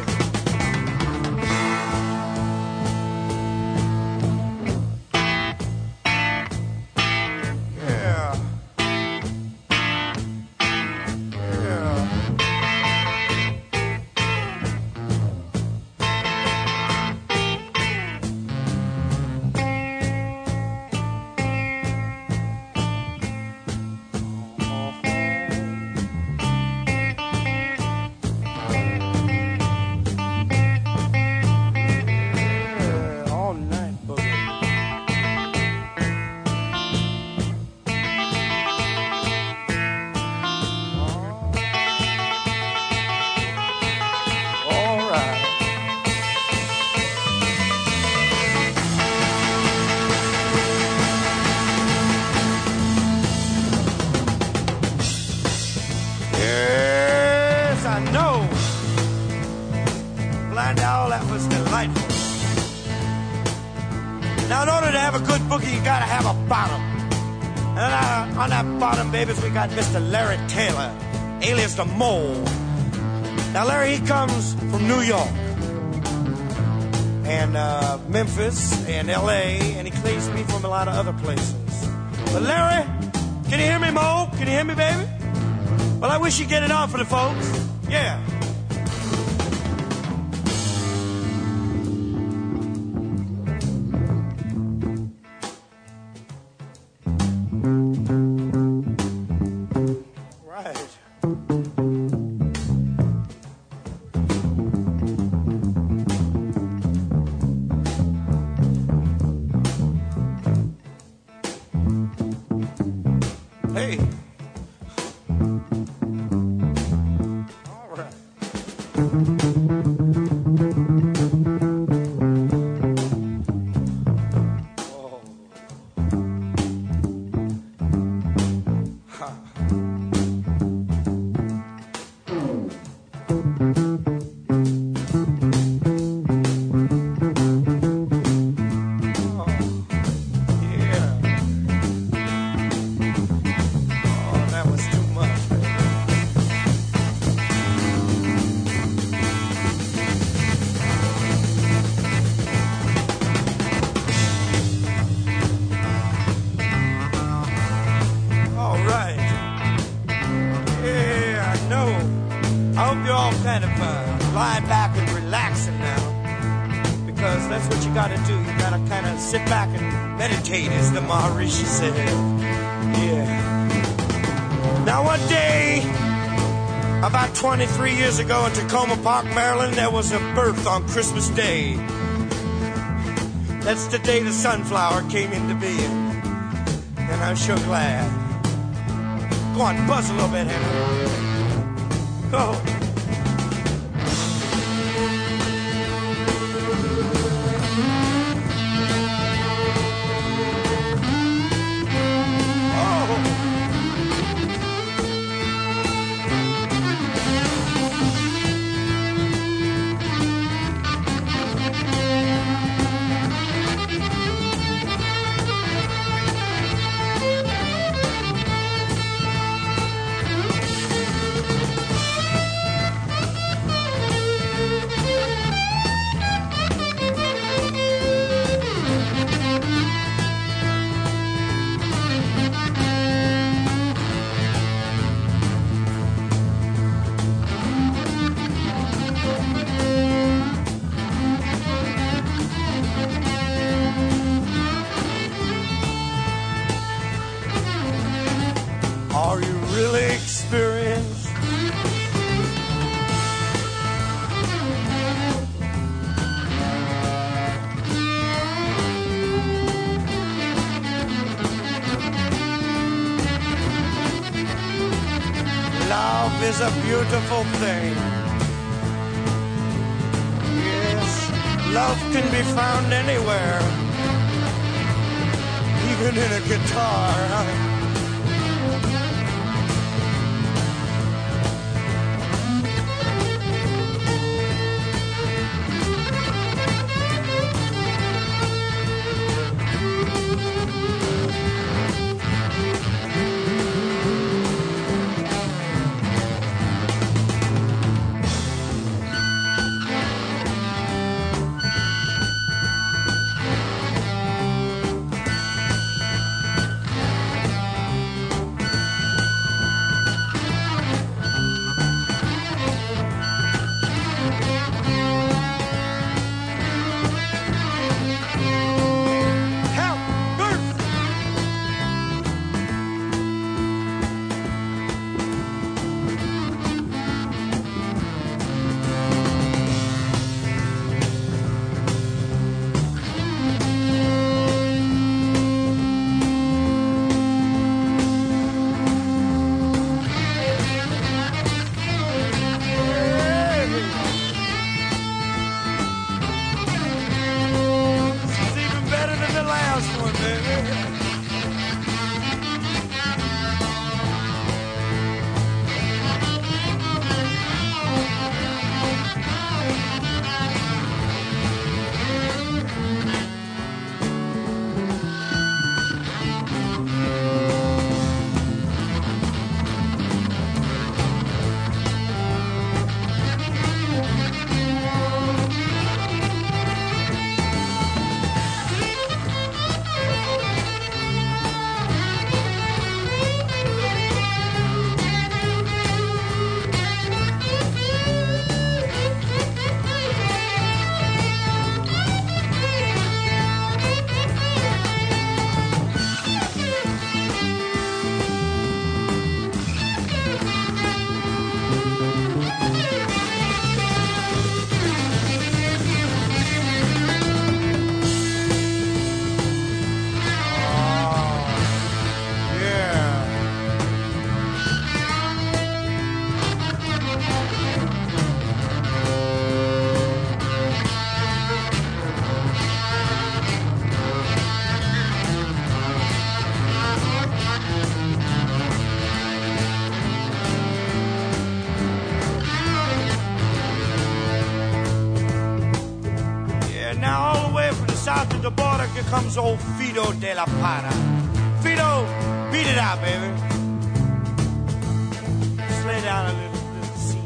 [SPEAKER 9] Blind Owl, that was delightful. Now, in order to have a good boogie, you gotta have a bottom. And on that bottom, babies, we got Mr. Larry Taylor, alias the Mole. Now, Larry, he comes from New York and Memphis and L.A., and he claims me from a lot of other places. But Larry, can you hear me, Mo? Can you hear me, baby? Well, I wish you'd get it on for the folks. Yeah. Hey. All right. Oh. Ha. Oh. Yeah. you gotta do. You gotta kind of sit back and meditate, as the Maharishi said. Yeah. Now one day, about 23 years ago in Tacoma Park, Maryland, there was a birth on Christmas Day. That's the day the sunflower came into being. And I'm sure glad. Go on, buzz a little bit, Henry. Go. Are you really experienced? Love is a beautiful thing. Yes, love can be found anywhere, even in a guitar. South of the border, here comes old Fido de la Para. Fido, beat it out, baby. Just lay down a little scene.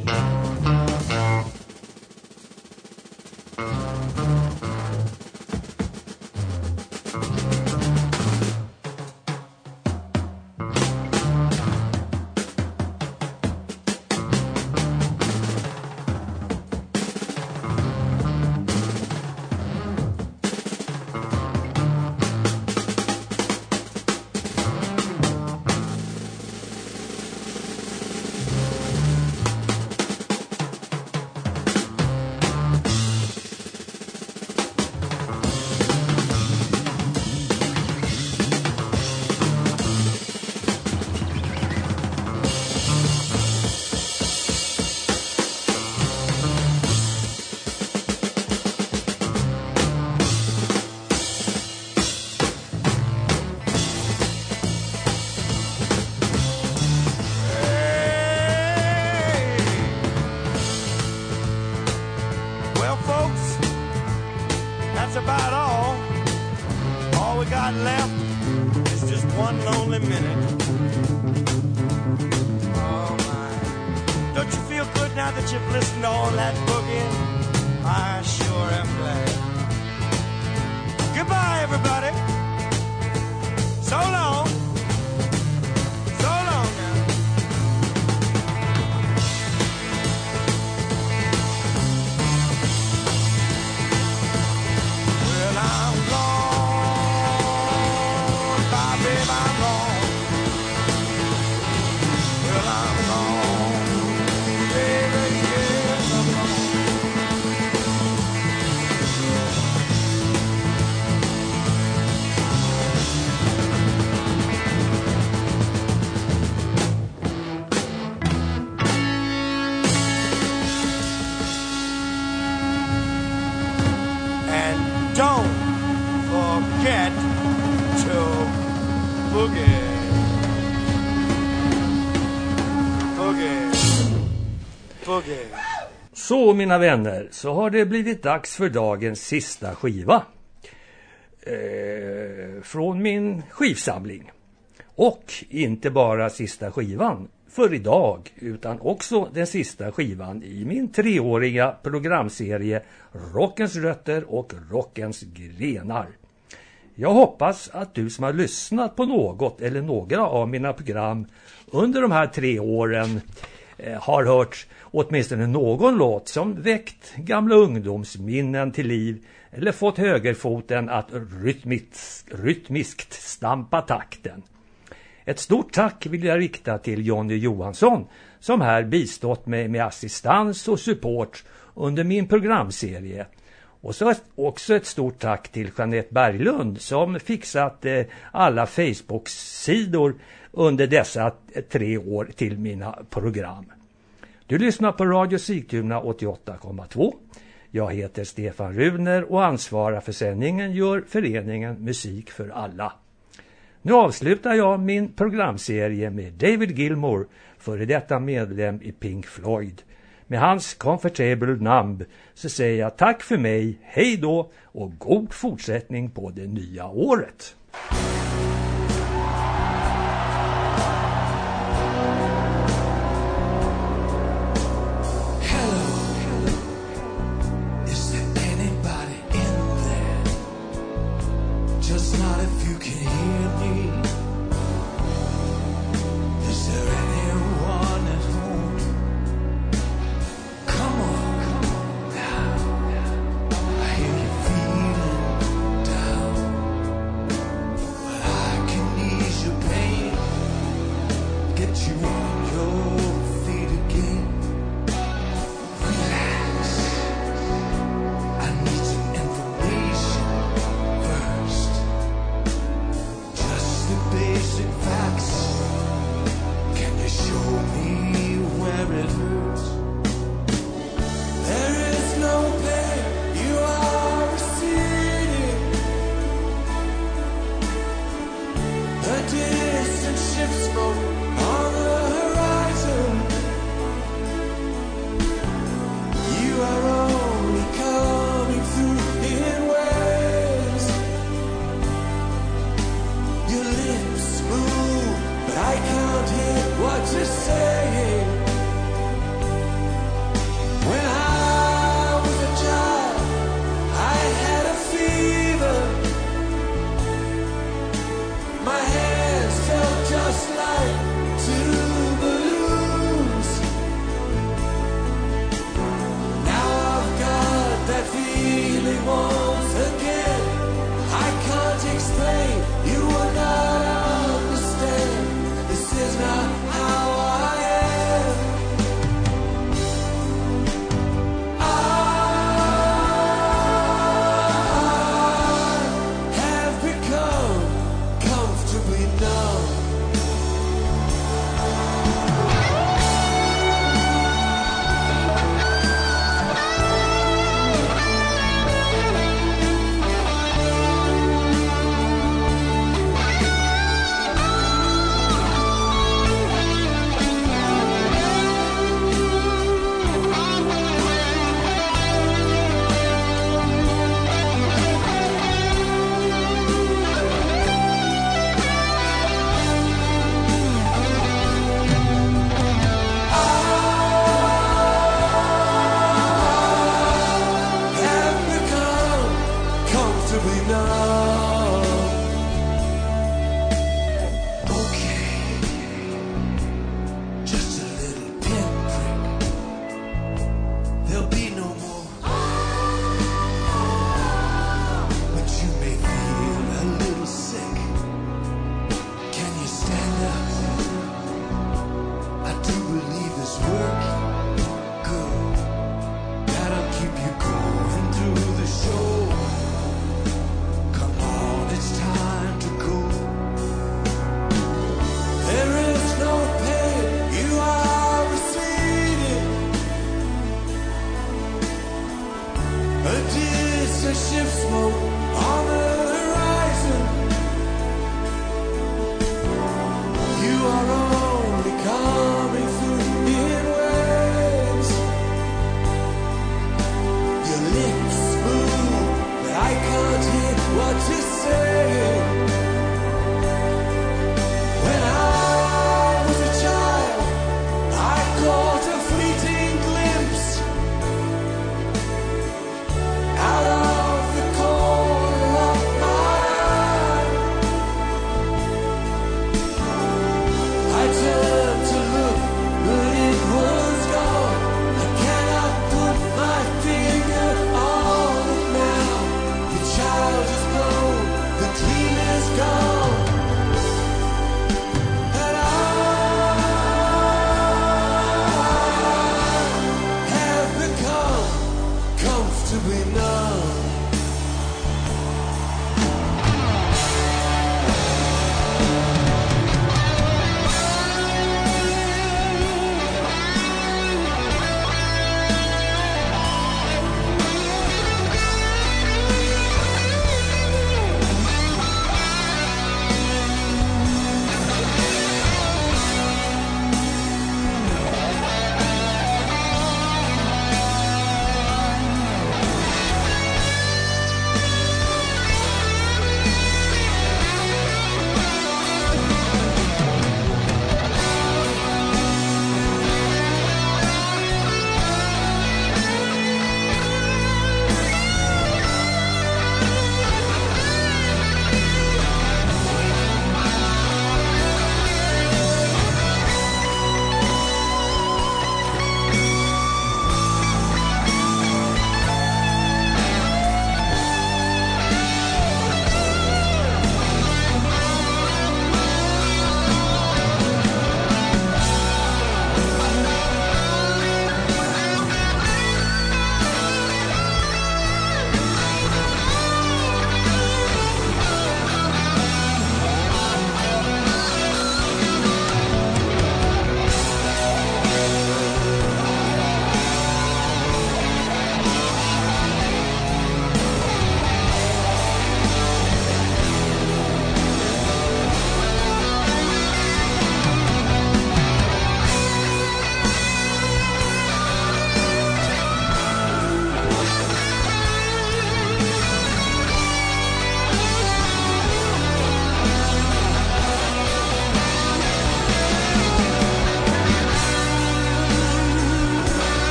[SPEAKER 9] is just one lonely minute. Oh my. Don't you feel good now that you've listened to all that boogie? I sure am glad. Goodbye, everybody. So long. So long now. Well, I'm gone. Bye, babe, I'm gone. Well, I'm gone. Baby, yes, I'm gone. And don't forget to boogie. Boogie. Boogie.
[SPEAKER 1] Så mina vänner, så har det blivit dags för dagens sista skiva. Från min skivsamling. Och inte bara sista skivan för idag, utan också den sista skivan i min 3-åriga programserie Rockens rötter och Rockens grenar. Jag hoppas att du som har lyssnat på något eller några av mina program under de här 3 åren har hört åtminstone någon låt som väckt gamla ungdomsminnen till liv eller fått högerfoten att rytmiskt stampa takten. Ett stort tack vill jag rikta till Johnny Johansson som här bistått mig med assistans och support under min programserie. Och så också ett stort tack till Jeanette Berglund som fixat alla Facebook-sidor under dessa 3 år till mina program. Du lyssnar på Radio Sigtuna 88,2. Jag heter Stefan Runer och ansvarar för sändningen gör föreningen Musik för alla. Nu avslutar jag min programserie med David Gilmour, före detta medlem i Pink Floyd. Med hans Comfortable Numb så säger jag tack för mig, hej då och god fortsättning på det nya året.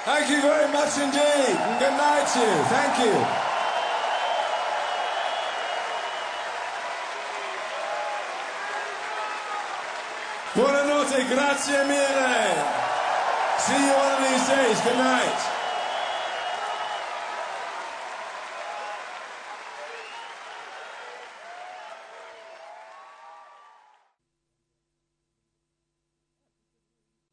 [SPEAKER 11] Thank you very much indeed. And good night to you. Thank you. Buonanotte, grazie mille. See you one of these days. Good night.